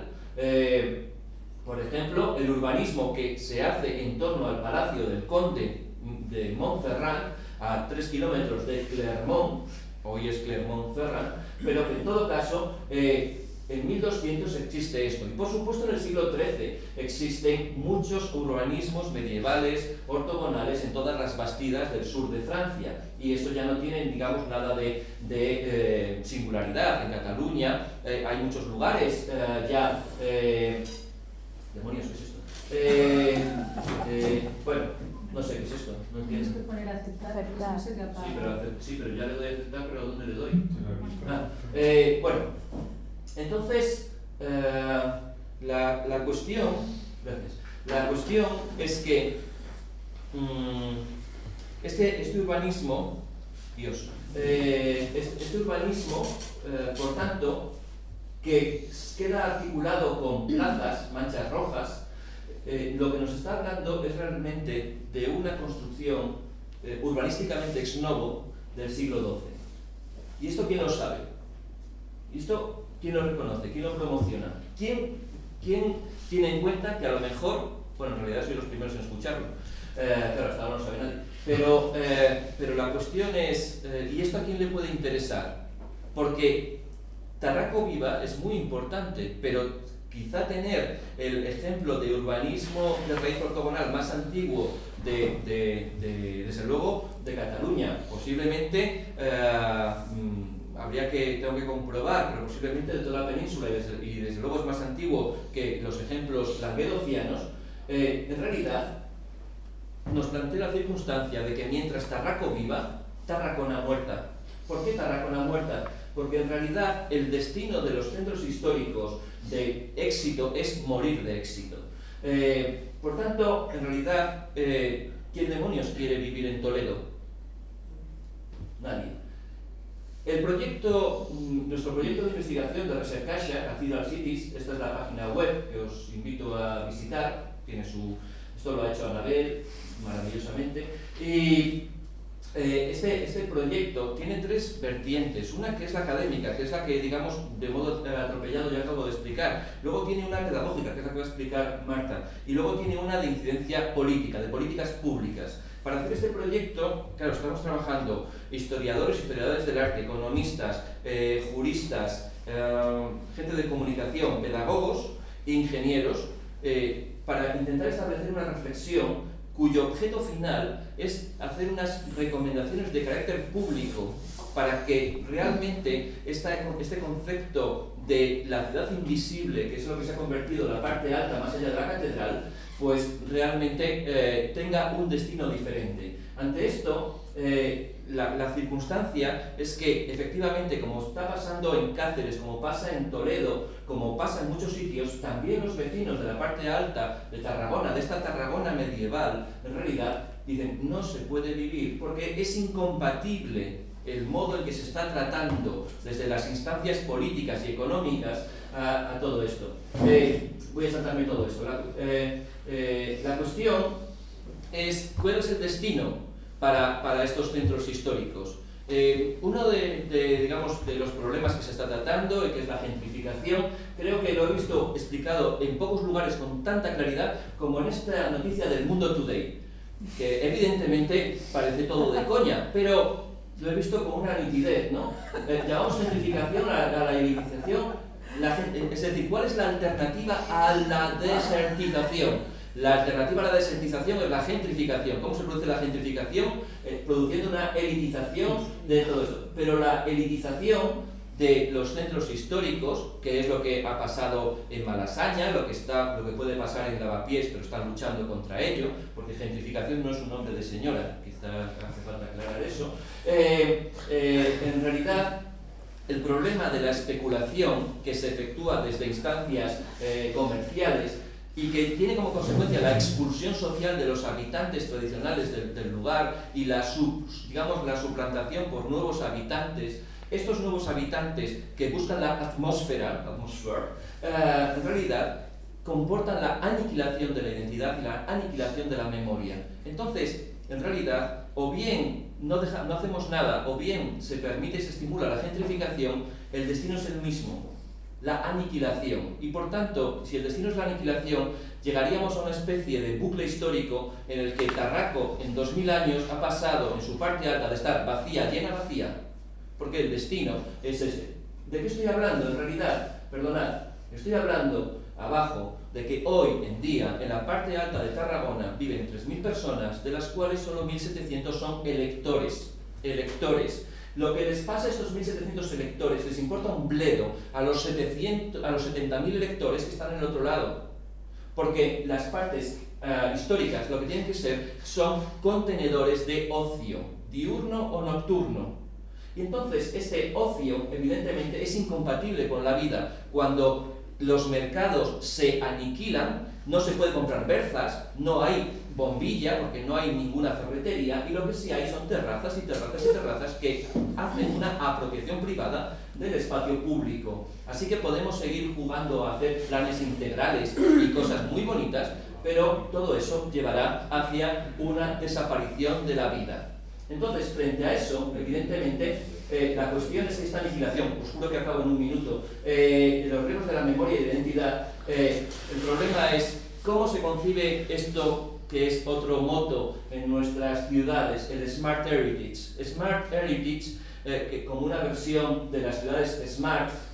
Eh, por ejemplo, el urbanismo que se hace en torno al Palacio del Conde de Montferrand, a tres kilómetros de Clermont, hoy es Clermont-Ferrand, pero que en todo caso, eh, en mil doscientos existe esto. Y por supuesto en el siglo trece existen muchos urbanismos medievales, ortogonales, en todas las bastidas del sur de Francia. Y eso ya no tiene, digamos, nada de, de eh, singularidad. En Cataluña eh, hay muchos lugares eh, ya... Eh, demonios, ¿qué es esto? Eh, eh, bueno, no sé qué es esto, no entiendo. Tienes que poner a aceptar, Aceptar. no se te apaga. Sí pero, sí, pero ya le doy a aceptar, pero ¿a dónde le doy? Ah, eh, bueno, entonces, eh, la, la cuestión, gracias, la cuestión es que mmm, este, este urbanismo, Dios, eh, este, este urbanismo, eh, por tanto, que queda articulado con plazas, manchas rojas, eh, lo que nos está hablando es realmente de una construcción eh, urbanísticamente ex novo del siglo doce. ¿Y esto quién lo sabe? ¿Y esto quién lo reconoce? ¿Quién lo promociona? ¿Quién, quién tiene en cuenta que a lo mejor, bueno, en realidad soy los primeros en escucharlo, eh, claro, hasta ahora no sabe nadie, pero, eh, pero la cuestión es, eh, ¿y esto a quién le puede interesar? Porque Tarraco Viva es muy importante, pero quizá tener el ejemplo de urbanismo de raíz ortogonal más antiguo de, de, de desde luego, de Cataluña. Posiblemente, eh, habría que, tengo que comprobar, pero posiblemente de toda la península, y desde, y desde luego es más antiguo que los ejemplos languedocianos. Eh, en realidad, nos plantea la circunstancia de que mientras Tarraco viva, Tarragona muerta. ¿Por qué Tarragona muerta? Porque en realidad el destino de los centros históricos de éxito es morir de éxito. Eh, por tanto, en realidad, eh, ¿quién demonios quiere vivir en Toledo? Nadie. El proyecto, nuestro proyecto de investigación de Recercaxa, Cathedral Cities, esta es la página web que os invito a visitar, tiene su, esto lo ha hecho Anabel maravillosamente, y eh, este, este proyecto tiene tres vertientes. Una que es la académica, que es la que, digamos, de modo atropellado ya acabo de explicar. Luego tiene una pedagógica, que es la que va a explicar Marta, y luego tiene una de incidencia política, de políticas públicas. Para hacer este proyecto, claro, estamos trabajando historiadores, historiadores del arte, economistas, eh, juristas, eh, gente de comunicación, pedagogos e ingenieros, eh, para intentar establecer una reflexión cuyo objeto final es hacer unas recomendaciones de carácter público para que realmente esta, este concepto de la ciudad invisible, que es lo que se ha convertido en la parte alta más allá de la catedral, pues realmente eh, tenga un destino diferente. Ante esto, eh, la, la circunstancia es que efectivamente, como está pasando en Cáceres, como pasa en Toledo, como pasa en muchos sitios, también los vecinos de la parte alta de Tarragona, de esta Tarragona medieval, en realidad dicen no se puede vivir porque es incompatible el modo en que se está tratando desde las instancias políticas y económicas a, a todo esto. Eh, voy a saltarme todo esto. La, eh, eh, la cuestión es cuál es el destino para, para estos centros históricos. Eh, uno de, de, digamos, de los problemas que se está tratando, que es la gentrificación, creo que lo he visto explicado en pocos lugares con tanta claridad como en esta noticia del Mundo Today, que evidentemente parece todo de coña, pero lo he visto con una nitidez, ¿no? Eh, llamamos gentrificación a, a la elitización, la, es decir, ¿cuál es la alternativa a la desertización? La alternativa a la desertización es la gentrificación. ¿Cómo se produce la gentrificación? Eh, produciendo una elitización de todo esto. Pero la elitización de los centros históricos, que es lo que ha pasado en Malasaña, lo que, está, lo que puede pasar en Lavapiés, pero están luchando contra ello, porque gentrificación no es un nombre de señora, quizás hace falta aclarar eso. Eh, eh, en realidad, el problema de la especulación que se efectúa desde instancias eh, comerciales y que tiene como consecuencia la expulsión social de los habitantes tradicionales del, del lugar y la, sub, digamos, la suplantación por nuevos habitantes. Estos nuevos habitantes que buscan la atmósfera, atmósfera eh, en realidad comportan la aniquilación de la identidad y la aniquilación de la memoria. Entonces, en realidad, o bien no, deja, no hacemos nada, o bien se permite y se estimula la gentrificación, el destino es el mismo. La aniquilación. Y por tanto, si el destino es la aniquilación, llegaríamos a una especie de bucle histórico en el que Tarraco en dos mil años ha pasado en su parte alta de estar vacía, llena, vacía, porque el destino es ese. ¿De qué estoy hablando en realidad? Perdonad, estoy hablando abajo de que hoy en día en la parte alta de Tarragona viven tres mil personas, de las cuales solo mil setecientos son electores. Electores. Lo que les pasa a estos mil setecientos electores les importa un bledo a los, setecientos, a los setenta mil electores que están en el otro lado. Porque las partes uh, históricas lo que tienen que ser son contenedores de ocio, diurno o nocturno. Y entonces este ocio evidentemente es incompatible con la vida. Cuando los mercados se aniquilan, no se puede comprar berzas, no hay bombilla porque no hay ninguna ferretería y lo que sí hay son terrazas y terrazas y terrazas que hacen una apropiación privada del espacio público. Así que podemos seguir jugando a hacer planes integrales y cosas muy bonitas, pero todo eso llevará hacia una desaparición de la vida. Entonces, frente a eso, evidentemente, eh, la cuestión es que esta aniquilación, os juro que acabo en un minuto, eh, los riesgos de la memoria y de identidad, eh, el problema es cómo se concibe esto que es otro moto en nuestras ciudades, el Smart Heritage. Smart Heritage, eh, que como una versión de las ciudades Smart,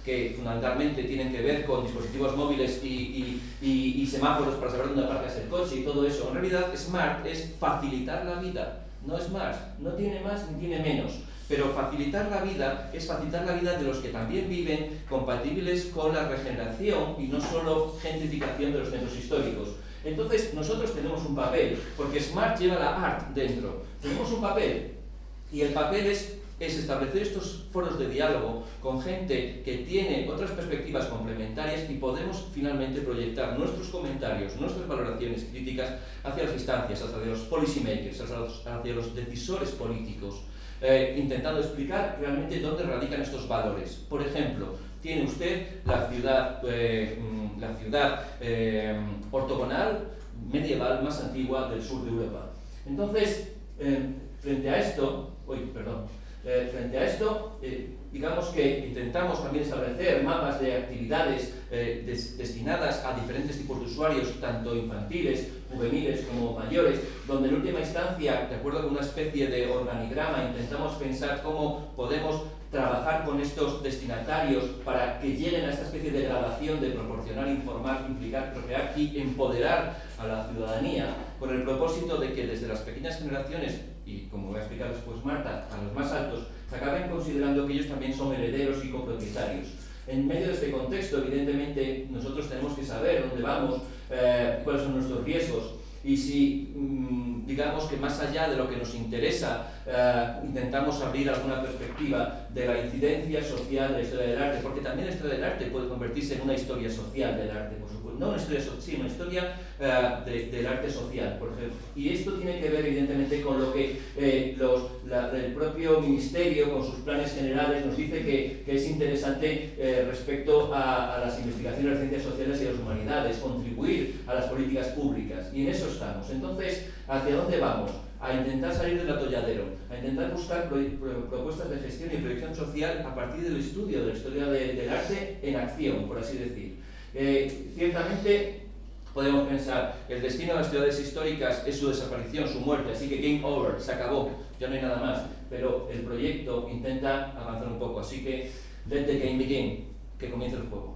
que fundamentalmente tienen que ver con dispositivos móviles y, y, y, y semáforos para saber dónde aparcas el coche y todo eso. En realidad, smart es facilitar la vida, no smart, no tiene más ni tiene menos. Pero facilitar la vida es facilitar la vida de los que también viven compatibles con la regeneración y no solo gentrificación de los centros históricos. Entonces, nosotros tenemos un papel, porque Smart lleva la art dentro. Tenemos un papel, y el papel es, es establecer estos foros de diálogo con gente que tiene otras perspectivas complementarias y podemos finalmente proyectar nuestros comentarios, nuestras valoraciones críticas hacia las instancias, hacia los policymakers, hacia los, hacia los decisores políticos, eh, intentando explicar realmente dónde radican estos valores. Por ejemplo, tiene usted la ciudad, eh, la ciudad eh, ortogonal medieval más antigua del sur de Europa. Entonces, eh, frente a esto, uy, perdón, eh, frente a esto, eh, digamos que intentamos también establecer mapas de actividades eh, des, destinadas a diferentes tipos de usuarios, tanto infantiles, juveniles como mayores, donde en última instancia, de acuerdo con una especie de organigrama, intentamos pensar cómo podemos trabajar con estos destinatarios para que lleguen a esta especie de gradación de proporcionar, informar, implicar, procrear y empoderar a la ciudadanía, con el propósito de que desde las pequeñas generaciones, y como voy a explicar después Marta, a los más altos, se acaben considerando que ellos también son herederos y copropietarios. En medio de este contexto, evidentemente, nosotros tenemos que saber dónde vamos, eh, cuáles son nuestros riesgos, y si, mmm, digamos que más allá de lo que nos interesa, uh, intentamos abrir alguna perspectiva de la incidencia social de la historia del arte, porque también la historia del arte puede convertirse en una historia social del arte, por supuesto. No una historia, sí, una historia uh, de, del arte social, por ejemplo. Y esto tiene que ver, evidentemente, con lo que eh, los, la, el propio Ministerio, con sus planes generales, nos dice que, que es interesante eh, respecto a, a las investigaciones de las ciencias sociales y las humanidades, contribuir a las políticas públicas. Y en eso estamos. Entonces, ¿hacia dónde vamos? A intentar salir del atolladero, a intentar buscar pro, pro, propuestas de gestión y proyección social a partir del estudio de la historia de, del arte en acción, por así decir. Eh, ciertamente, podemos pensar que el destino de las ciudades históricas es su desaparición, su muerte, así que game over, se acabó, ya no hay nada más. Pero el proyecto intenta avanzar un poco, así que let the game begin, que comience el juego.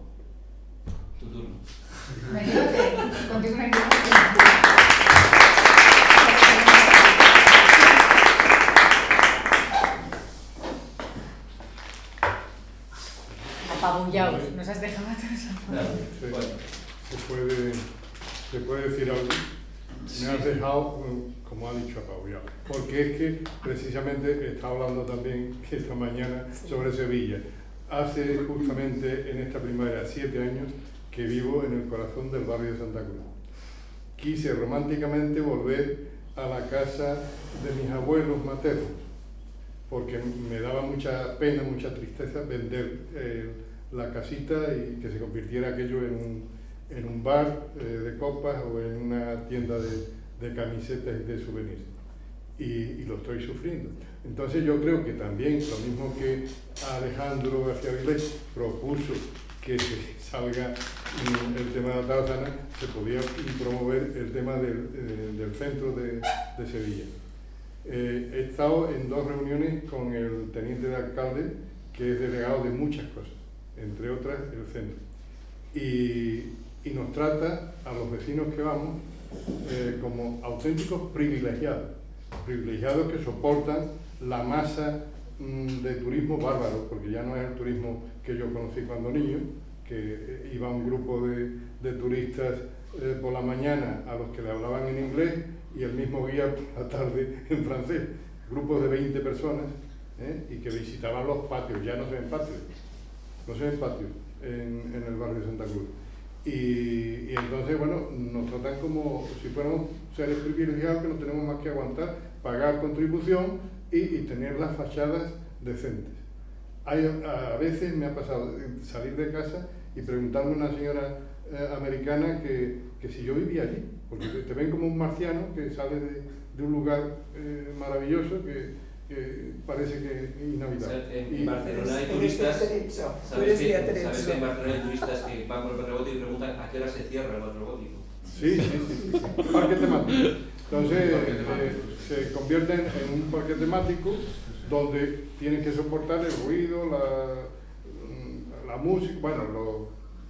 Tu turno. Continúa. Apabullados, nos has dejado atrás. Sí, se, puede, se puede decir algo. Me has dejado, como ha dicho, apabullado. Porque es que precisamente está hablando también esta mañana sobre Sevilla. Hace justamente en esta primavera siete años que vivo en el corazón del barrio de Santa Cruz. Quise románticamente volver a la casa de mis abuelos maternos, porque me daba mucha pena, mucha tristeza vender eh, la casita y que se convirtiera aquello en un, en un bar eh, de copas o en una tienda de, de camisetas y de souvenirs. Y, y lo estoy sufriendo. Entonces yo creo que también, lo mismo que Alejandro García Vilés propuso que se salga el tema de la Tarzana, se podía promover el tema del, eh, del centro de, de Sevilla. Eh, he estado en dos reuniones con el teniente de alcalde, que es delegado de muchas cosas, entre otras el centro. Y, y nos trata a los vecinos que vamos eh, como auténticos privilegiados, privilegiados que soportan la masa mmm, de turismo bárbaro, porque ya no es el turismo que yo conocí cuando niño, que iba un grupo de, de turistas eh, por la mañana a los que le hablaban en inglés y el mismo guía por la tarde en francés, grupos de veinte personas ¿eh? y que visitaban los patios, ya no se ven patios, no se ven patios en, en el barrio de Santa Cruz. Y, y entonces, bueno, nos tratan como si fuéramos seres privilegiados que no tenemos más que aguantar, pagar contribución y, y tener las fachadas decentes. Hay, a veces me ha pasado salir de casa y preguntarme a una señora eh, americana que, que si yo vivía allí, porque te, te ven como un marciano que sale de, de un lugar eh, maravilloso que, que parece que es inhabitable. O sea, en y, Barcelona hay turistas, ¿sabes que, ¿sabes que en Barcelona hay turistas que van por el parque gótico y preguntan a qué hora se cierra el parque gótico? Sí, sí, sí, sí. Parque temático. Entonces eh, se convierten en un parque temático donde tienen que soportar el ruido, la, la la música, bueno, lo,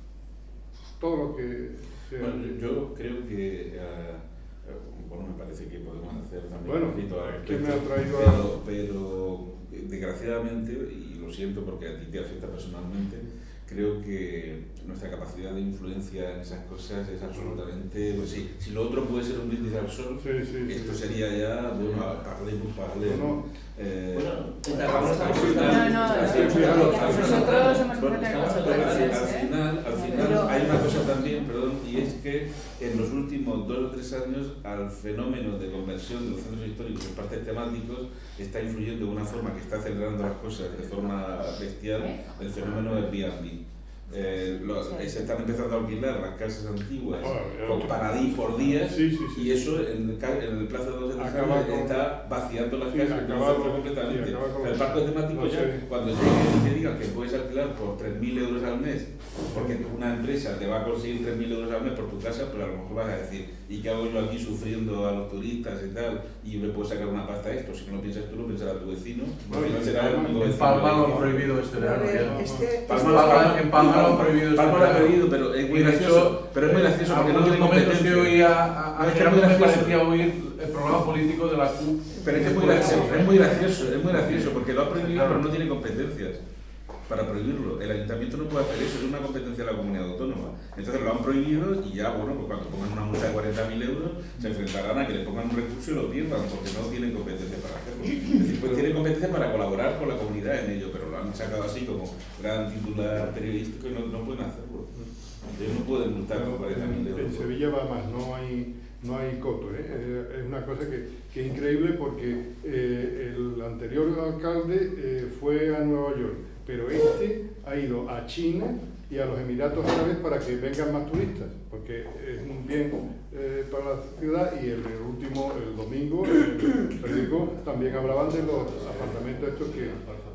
todo lo que sea. Bueno, yo, yo creo que, uh, bueno, me parece que podemos hacer también bueno, un poquito al ¿quién me respecto, ha traído pero, pero desgraciadamente, y lo siento porque a ti te afecta personalmente, creo que nuestra capacidad de influencia en esas cosas es absolutamente, pues sí, si lo otro puede ser un brindis al sol, sí, sí, esto sí. sería ya, bueno, parler pour parler. No, no. Eh, Bueno, en Tarragona estamos al No, final- no, al no, final- no, al final- nosotros hemos bueno, empezado al con final- nosotros, al ¿eh? final, al final Pero- hay una cosa también, perdón, y es que en los últimos dos o tres años al fenómeno de conversión de los centros históricos en parques temáticos está influyendo de una forma que está acelerando las cosas de forma bestial el fenómeno del Airbnb. Eh, los, se están empezando a alquilar las casas antiguas con paradís por días, Sí, sí, sí. y eso en el, ca- en el plazo de dos o tres Acaba años con- está vaciando las Sí, casas acaba con- completamente. sí, acaba con- El parque temático no ya, sé. cuando lleguen y te digan que puedes alquilar por tres mil euros al mes, porque una empresa te va a conseguir tres mil euros al mes por tu casa, pero a lo mejor vas a decir, ¿y qué hago yo aquí sufriendo a los turistas y tal? Y me puedo sacar una pasta a esto. Si no lo piensas tú, lo pensará tu vecino. No, Al final y- será el único En vecino Palma que- lo han prohibido este A verano. ver, ya. este, Palma este- lo ha- En Palma lo han prohibido este Palma lo ha verano. prohibido, pero es muy Y de gracioso. hecho, Pero es muy gracioso porque no algunos tiene momentos que competencia. oía a, a No, es que es Gerardo muy me gracioso. parecía oír el programa político de la C U. Pero es que es muy gracioso, es muy gracioso, es muy gracioso porque lo ha prohibido pero no tiene competencias para prohibirlo. El ayuntamiento no puede hacer eso, es una competencia de la comunidad autónoma. Entonces lo han prohibido y ya, bueno, pues cuando pongan una multa de cuarenta mil euros se enfrentarán a que le pongan un recurso y lo pierdan porque no tienen competencia para hacerlo. Es decir, pues tienen competencia para colaborar con la comunidad en ello, pero lo han sacado así como gran titular periodístico y no, no pueden hacerlo. Ellos no pueden multar con cuarenta mil euros. En Sevilla va más, no hay, no hay coto, ¿eh? Eh, es una cosa que, que es increíble porque eh, el anterior alcalde eh, fue a Nueva York, pero este ha ido a China y a los Emiratos Árabes para que vengan más turistas, porque es un bien eh, para la ciudad. Y el, el último, el domingo, el periódico también hablaban de los apartamentos estos que,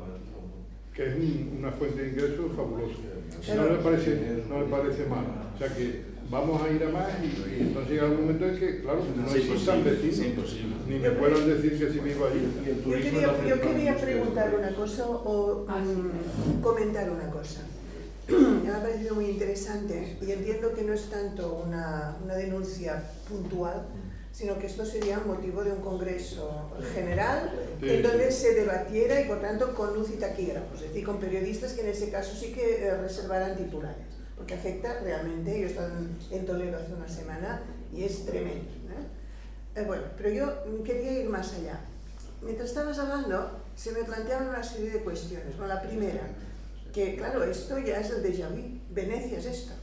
que es un- una fuente de ingresos fabulosa. No le parece, no le parece mal. O sea que vamos a ir a más y, y entonces llega un momento en que, claro, no Es existan imposible, vecinos, es imposible. ni me puedan decir que si vivo allí. Yo quería, yo quería preguntar una cosa o mm, comentar una cosa. Me ha parecido muy interesante y entiendo que no es tanto una, una denuncia puntual, sino que esto sería motivo de un congreso general Sí, en donde sí. se debatiera y por tanto con luz y taquígrafos, es decir, con periodistas que en ese caso sí que eh, reservaran titulares, porque afecta realmente. Yo estaba en, en Toledo hace una semana y es tremendo, ¿eh? Eh, bueno, pero yo quería ir más allá. Mientras estabas hablando, se me planteaban una serie de cuestiones. Bueno, la primera, que claro, esto ya es el déjà vu. Venecia es esto.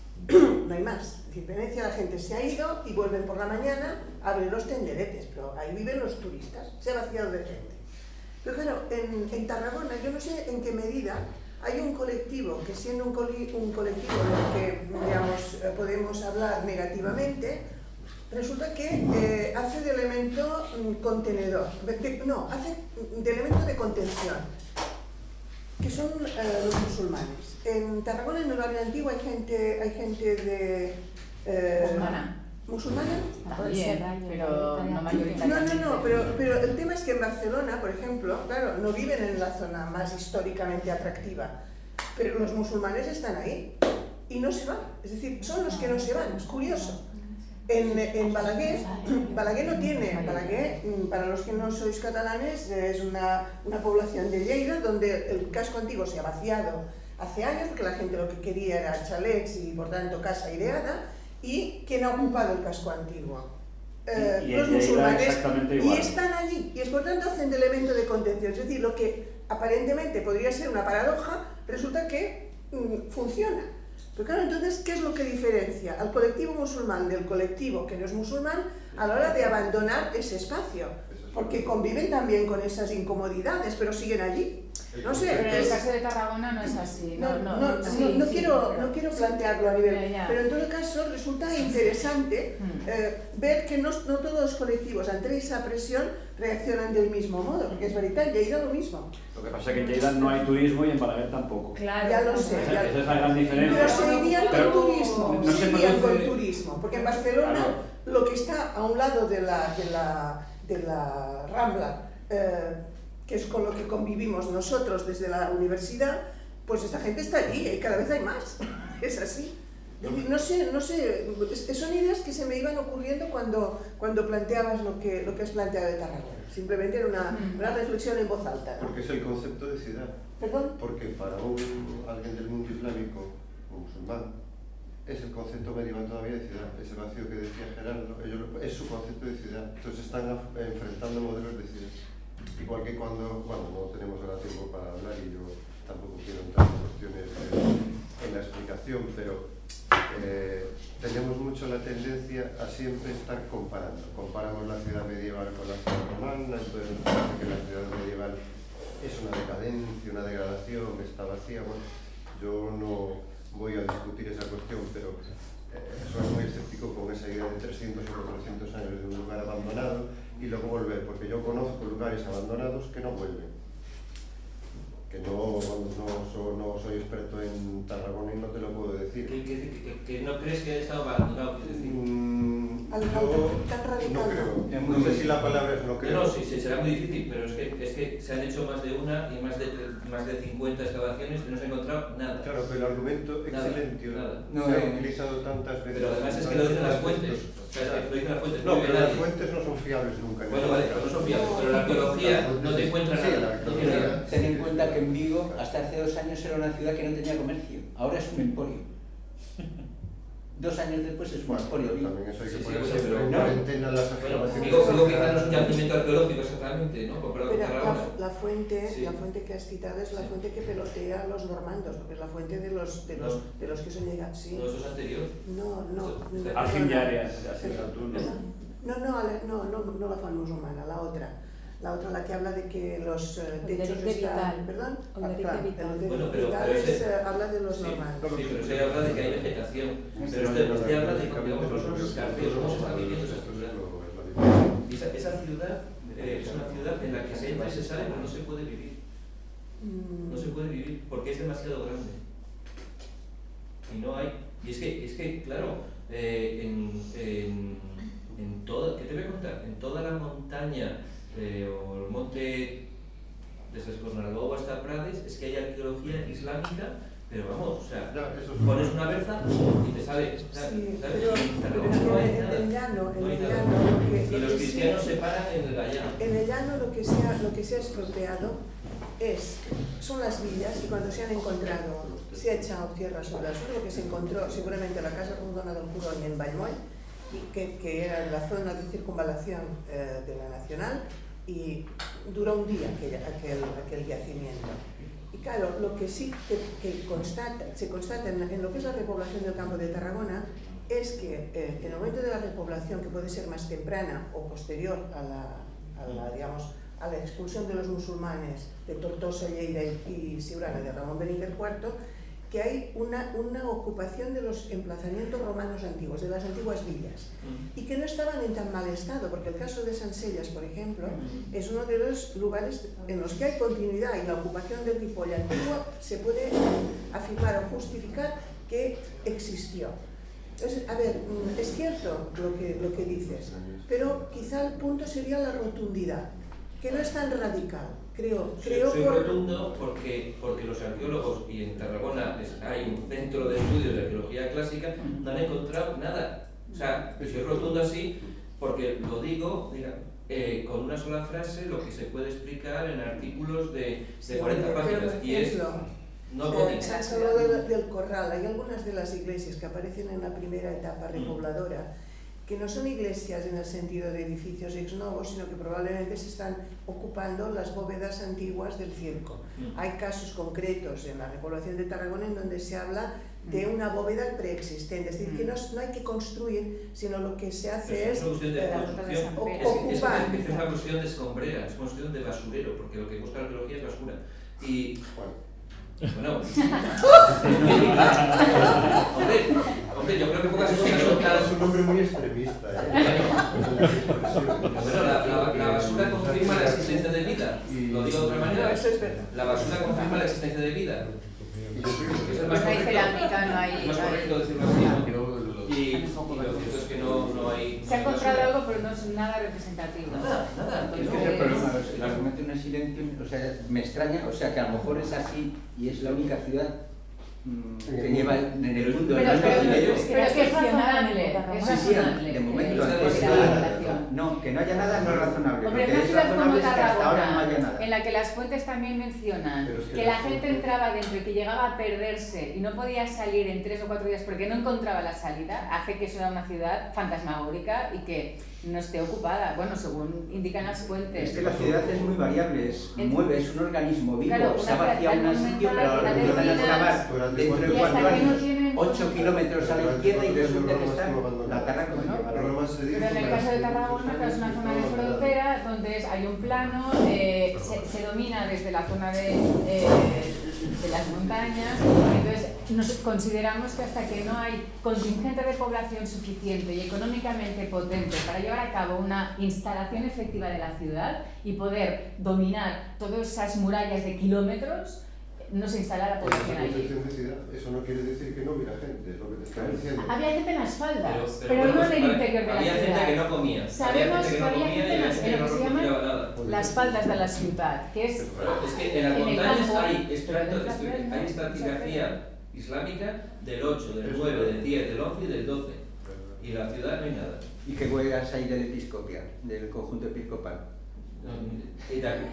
No hay más. Es decir, Venecia la gente se ha ido y vuelven por la mañana a abrir los tenderetes, pero ahí viven los turistas, se ha vaciado de gente. Pero claro, en, en Tarragona, yo no sé en qué medida hay un colectivo que, siendo un, coli, un colectivo del que, digamos, podemos hablar negativamente, resulta que eh, hace de elemento mm, contenedor, de, no, hace de elemento de contención, que son eh, los musulmanes. En Tarragona, en el barrio antiguo, hay gente, hay gente de... Eh, Musulmana. ¿Musulmana? También, pero no No, mayoritariamente. no, no, pero, pero el tema es que en Barcelona, por ejemplo, claro, no viven en la zona más históricamente atractiva, pero los musulmanes están ahí y no se van, es decir, son los que no se van, es curioso. En, en Balaguer, Balaguer no tiene, Balaguer, para los que no sois catalanes, es una, una población de Lleida donde el casco antiguo se ha vaciado hace años porque la gente lo que quería era chalets y por tanto casa aireada. ¿Y quién ha ocupado el casco antiguo? Eh, Y- y los en Lleida musulmanes. exactamente Y igual. están allí, y es por tanto hacen de elemento de contención. Es decir, lo que aparentemente podría ser una paradoja, resulta que mm, funciona. Pero claro, entonces, ¿qué es lo que diferencia al colectivo musulmán del colectivo que no es musulmán a la hora de abandonar ese espacio? Porque conviven también con esas incomodidades, pero siguen allí. No sé, Pero en el es- caso de Tarragona no es así. no, No, no, no, no, sí, no sí, quiero, pero- no quiero plantearlo a nivel, Ya, ya. pero en todo caso resulta interesante Mm. eh, ver que no, no todos los colectivos ante esa presión reaccionan del mismo modo, porque es verdad, ya ido lo mismo. Lo que pasa es que en Lleida no hay turismo y en Balaguer tampoco. Claro. Ya lo sé, Esa, ya- esa es la gran diferencia. Pero se irían Pero con turismo, no se se irían con produce- turismo, porque en Barcelona Claro. lo que está a un lado de la, de la, de la Rambla, eh, que es con lo que convivimos nosotros desde la universidad, pues esta gente está allí y cada vez hay más. Es así. Es decir, no sé, no sé, son ideas que se me iban ocurriendo cuando, cuando planteabas lo que, lo que has planteado de Tarragona. Simplemente era una, una reflexión en voz alta, ¿no? Porque es el concepto de ciudad. ¿Perdón? Porque para un, alguien del mundo islámico o musulmán es el concepto medieval todavía de ciudad. Ese vacío que decía Gerardo, ellos, es su concepto de ciudad. Entonces están enfrentando modelos de ciudad. Igual que cuando, bueno, no tenemos ahora tiempo para hablar y yo tampoco quiero entrar en cuestiones de, en la explicación, pero eh, tenemos mucho la tendencia a siempre estar comparando. Comparamos la ciudad medieval con la ciudad romana, entonces nos parece que la ciudad medieval es una decadencia, una degradación, está vacía. Bueno, yo no voy a discutir esa cuestión, pero eh, soy muy escéptico con esa idea de trescientos o cuatrocientos años de un lugar abandonado y luego volver, porque yo conozco lugares abandonados que no vuelven. Que no, no, so, no soy experto en Tarragona y no te lo puedo decir. ¿Que, que, que, que no crees que haya estado abandonado? Mm, Al- yo tan radical, no creo. ¿no? No sé si la palabra es no No, creo. no, sí, sí, será muy difícil, pero es que, es que se han hecho más de una y más de, más de cincuenta excavaciones y no se ha encontrado nada. Claro, pero el argumento Nada, excelente nada. se No, ha eh, utilizado tantas veces. Pero además es que lo dicen las fuentes. O sea, es que lo dicen las fuentes. No, no pero vive las nadie. fuentes no son fiables nunca. Bueno, vale, pero no son fiables, pero la arqueología no te encuentra Sí, nada. la No tiene arqueología. nada. Ten en cuenta que en Vigo hasta hace dos años era una ciudad que no tenía comercio, ahora es un emporio. Dos años después es un Bueno, emporio. Vigo. también eso hay que Sí, sí, ponerse bueno, pero en no. cuarentena las Bueno, excavaciones. digo, digo que quizás no es un yacimiento arqueológico exactamente, ¿no? Comparado con Pero Tarragona. la, la fuente, Sí. la fuente que has citado es la Sí. fuente que pelotea a los normandos, porque es la fuente de los, de los, No. de los que son llegados. Sí. No, eso es anterior. No, no. no, Arginyaria, no, así era tú, ¿no? No, no, ale- no, no, no la fan musulmana, la otra. La otra, la que habla de que los eh, El techos derite están... vital. ¿Perdón? El Ah, derite claro, vital. el derite Bueno, pero- vital pero es, ese- eh, habla de los Sí, normandos. sí, pero se habla de que hay vegetación. Pero usted, usted habla de, digamos, los escarceos, cómo se está viviendo esa ciudad. Y esa, esa ciudad eh, es una ciudad en la que se entra y se sale, pero no se puede vivir. Mm, No se puede vivir porque es demasiado grande. Y no hay. Y es que, es que claro, eh, en, en, en toda. ¿Qué te voy a contar? En toda la montaña eh, o el monte desde Escornalbó hasta Prades es que hay arqueología islámica, pero vamos, o sea, Ya, eso es- pones una berza y te sale. Sí, ¿sabes? pero, Y en pero Tarragona es no hay que en nada. el llano, en No hay el nada. llano, lo que, Y lo los que cristianos sí- se paran en el llano. En el llano lo que se ha, lo que se ha estropeado es, son las villas y cuando se han encontrado, se ha echado tierra sobre el suelo, lo que se encontró seguramente la casa rondona del Curón en Vallmoll, y que, que era la zona de circunvalación eh, de la Nacional, y duró un día aquel, aquel, aquel yacimiento. Y claro, lo que sí que, que constata, se constata en, en lo que es la repoblación del campo de Tarragona es que eh, en el momento de la repoblación, que puede ser más temprana o posterior a la, a la, digamos, a la expulsión de los musulmanes de Tortosa, Lleida y, y Siurana de Ramón Benítez cuarto, que hay una, una ocupación de los emplazamientos romanos antiguos, de las antiguas villas, y que no estaban en tan mal estado, porque el caso de Sansellas, por ejemplo, es uno de los lugares en los que hay continuidad y la ocupación del Ripoll antiguo se puede afirmar o justificar que existió. Entonces, a ver, es cierto lo que, lo que dices, pero quizá el punto sería la rotundidad, que no es tan radical. Creo, creo Soy por- rotundo porque, porque los arqueólogos, y en Tarragona es- hay un centro de estudios de arqueología clásica, no han encontrado nada. O sea, soy rotundo así porque lo digo, mira, eh, con una sola frase lo que se puede explicar en artículos de, de cuarenta pero, páginas. por Y es ejemplo, no Eh, podéis. se has hablado del, del corral. Hay algunas de las iglesias que aparecen en la primera etapa repobladora que no son iglesias en el sentido de edificios ex novo, sino que probablemente se están ocupando las bóvedas antiguas del circo. Hay casos concretos en la repoblación de Tarragona en donde se habla de una bóveda preexistente, es decir, que no, no hay que construir, sino lo que se hace Pero es es una cuestión de eh, construcción. Es, o- es, es, ocupar. es una cuestión de escombrera, es una cuestión de basurero, porque lo que busca la arqueología es basura. Y bueno, hombre, hombre, yo creo que pocas cosas son tan... Es un nombre muy extremista. ¿eh? Bueno, la, la, la basura confirma la existencia de vida. Lo digo de otra manera. Eso es verdad. La basura confirma la existencia de vida. Es el más No hay correcto. cerámica, no hay- Es más no hay- correcto decirlo así, ¿no? Y, y lo cierto es que no, no hay... Se ha no hay encontrado basura. algo, pero no no es nada representativo. Nada, nada. Es que es el problema, el argumento no es silencio, o sea, me extraña, o sea, que a lo mejor es así y es la única ciudad mmm, que lleva en el mundo el Pero, alto pero, dinero. pero es que es razonable, es Sí, sí, razonable. de momento, que antes haya de- relación. no, que no haya nada no es razonable. Hombre, Lo una que es ciudad como razonable es que hasta ahora no haya Tarragona, nada. en la que las fuentes también mencionan Pero es que que la la gente fuente- entraba dentro y que llegaba a perderse y no podía salir en tres o cuatro días porque no encontraba la salida, hace que sea una ciudad fantasmagórica y que no esté ocupada, bueno, según indican las fuentes. Es que la ciudad es muy variable, es, En- mueve, es un organismo vivo, Claro, se ha una vaciado ciudad un sitio, monumental, pero ahora una lo van a de grabar Durante dentro de cuatro Y hasta cuatro que no años, tienen- ocho kilómetros a la izquierda y resulta que está la Tarraco. Bueno, Pero en el caso de Tarragona, que es una zona de frontera, donde es- hay un plano, eh, se, se domina desde la zona de, eh, de las montañas, entonces nos consideramos que hasta que no hay contingente de población suficiente y económicamente potente para llevar a cabo una instalación efectiva de la ciudad y poder dominar todas esas murallas de kilómetros, no se instala la población Esa allí. concepción de ciudad, eso no quiere decir que no hubiera gente, es lo que te estaba diciendo. Había gente en las faldas, Pero, pero, pero bueno, no pues, en el vale, interior de la había ciudad. gente que no comía. Sabemos había gente que que no había comía gente y en había las- gente en que lo no que se llaman recuperaba nada. las faldas de la ciudad, que es Claro, es que en las en el montañas campo, hay, pero extracto- en las estu- playas, hay estratigrafía islámica del ocho, del nueve, del diez, del once y del doce. Y en la ciudad no hay nada. ¿Y qué huellas hay del episcopia, del conjunto episcopal? No, y tal.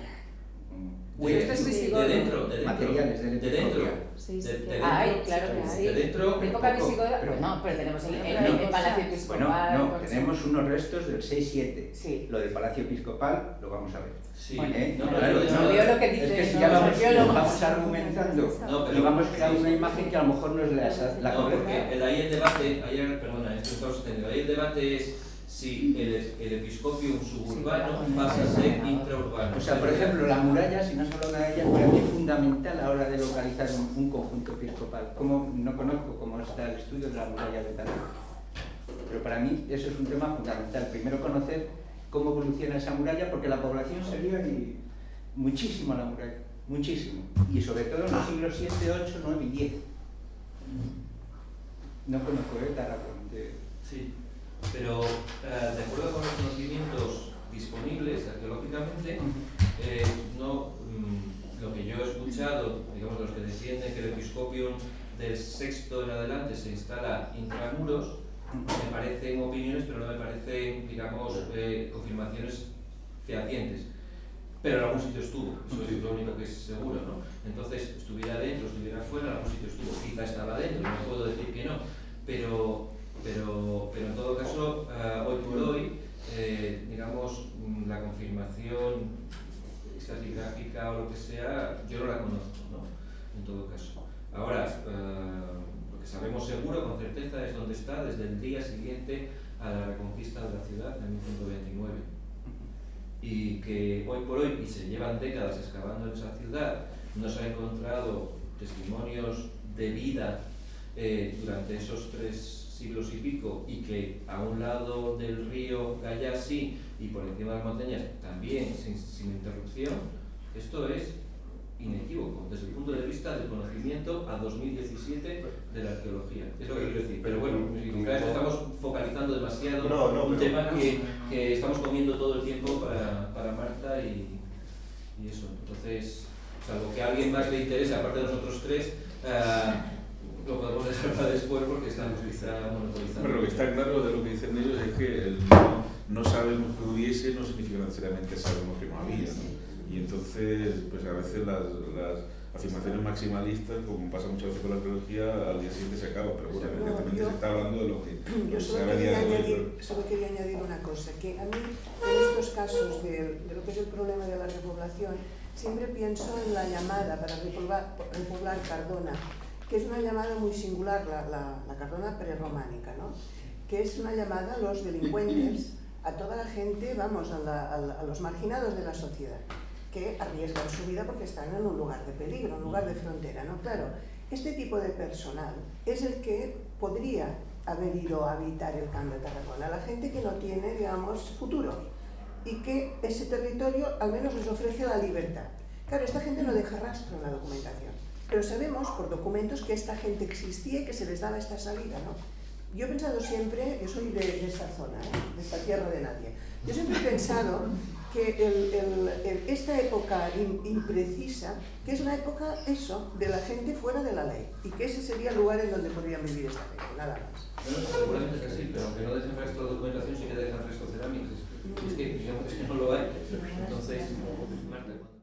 Pero esto es de, visigodo. de dentro, de dentro. Materiales del de dentro. episcopia. Sí, sí, De- que- de Ay, dentro, claro que sí. De dentro. de época poco, visigoda, pero- bueno, pero tenemos el, el, Pero el no, Palacio Bueno, Episcopal. no, con- tenemos unos restos del seis siete. Sí. Lo del Palacio Episcopal lo vamos a ver. Sí, Bueno, ¿Eh? no, Claro, pero no, no, Veo lo que es dice, que si no, ya no, vamos, yo lo- vamos argumentando No, pero- y vamos creando una imagen que a lo mejor no es la, la No, correcta. porque el- ahí el debate, ayer, perdona, esto estamos teniendo, ahí el debate es si el, el episcopio suburbano pasa a ser intraurbano. O sea, por ejemplo, la muralla, si no se habla de ella, para mí es fundamental a la hora de localizar un, un conjunto episcopal. Como no conozco cómo está el estudio de la muralla de Tarragona, pero para mí eso es un tema fundamental. Primero conocer cómo evoluciona esa muralla, porque la población se vio y muchísimo a la muralla, muchísimo. Y sobre todo en los siglos siete, ocho, nueve y diez. No conozco ¿eh? Tarragona. de- Sí, pero eh, de acuerdo con los conocimientos disponibles arqueológicamente, eh, no, mm, lo que yo he escuchado, digamos, los que defienden que el episcopio del sexto en adelante se instala intramuros, me parecen opiniones, pero no me parecen, digamos, eh, confirmaciones fehacientes. Pero en algún sitio estuvo, eso es lo único que es seguro, ¿no? Entonces, estuviera dentro, estuviera fuera, en algún sitio estuvo, quizá estaba dentro, no puedo decir que no, pero, pero, pero en todo caso, uh, hoy por hoy, eh, digamos, la confirmación estratigráfica o lo que sea, yo no la conozco, ¿no? En todo caso. Ahora, uh, lo que sabemos seguro, con certeza, es dónde está desde el día siguiente a la reconquista de la ciudad en mil ciento veintinueve. Y que hoy por hoy, y se llevan décadas excavando en esa ciudad, no se han encontrado testimonios de vida eh, durante esos tres siglos y pico, y que a un lado del río Gayasí y por encima de las montañas también, sin, sin interrupción, esto es inequívoco desde el punto de vista del conocimiento a dos mil diecisiete de la arqueología. Es lo que quiero decir. Pero bueno, quizás estamos focalizando demasiado No, no, un pero- tema que, que estamos comiendo todo el tiempo para, para Marta y, y eso. Entonces, salvo que a alguien más le interese, aparte de nosotros tres, uh, lo podemos dejar para después porque estamos quizá monopolizando. Pero lo que está claro de lo que dicen ellos es que el no, no sabemos que hubiese no significa necesariamente sabemos que no había, ¿no? Y entonces, pues a veces las, las afirmaciones maximalistas, como pasa muchas veces con la arqueología, al día siguiente se acaba, pero bueno, No, evidentemente yo- se está hablando de lo que Yo se solo sabe a quería, día de hoy, añadir, pero- solo quería añadir una cosa, que a mí en estos casos de, de lo que es el problema de la repoblación, siempre pienso en la llamada para repoblar, repoblar Cardona, que es una llamada muy singular, la, la, la Cardona prerrománica, ¿no? Que es una llamada a los delincuentes, a toda la gente, vamos, a, la, a, la, a los marginados de la sociedad, que arriesgan su vida porque están en un lugar de peligro, un lugar de frontera, ¿no? Claro, este tipo de personal es el que podría haber ido a habitar el Camp de Tarragona, la gente que no tiene, digamos, futuro y que ese territorio al menos les ofrece la libertad. Claro, esta gente no deja rastro en la documentación, pero sabemos por documentos que esta gente existía y que se les daba esta salida, ¿no? Yo he pensado siempre, yo soy de, de esta zona, ¿eh? De esta tierra de nadie, Yo siempre he pensado que el, el, el, esta época in, imprecisa, que es la época, eso, de la gente fuera de la ley, y que ese sería el lugar en donde podrían vivir esta gente, nada más. Bueno, seguramente es así, pero aunque no dejen resto de documentación, sí que dejan resto cerámicos. Es que, digamos, es que no lo hay. Entonces, Marta,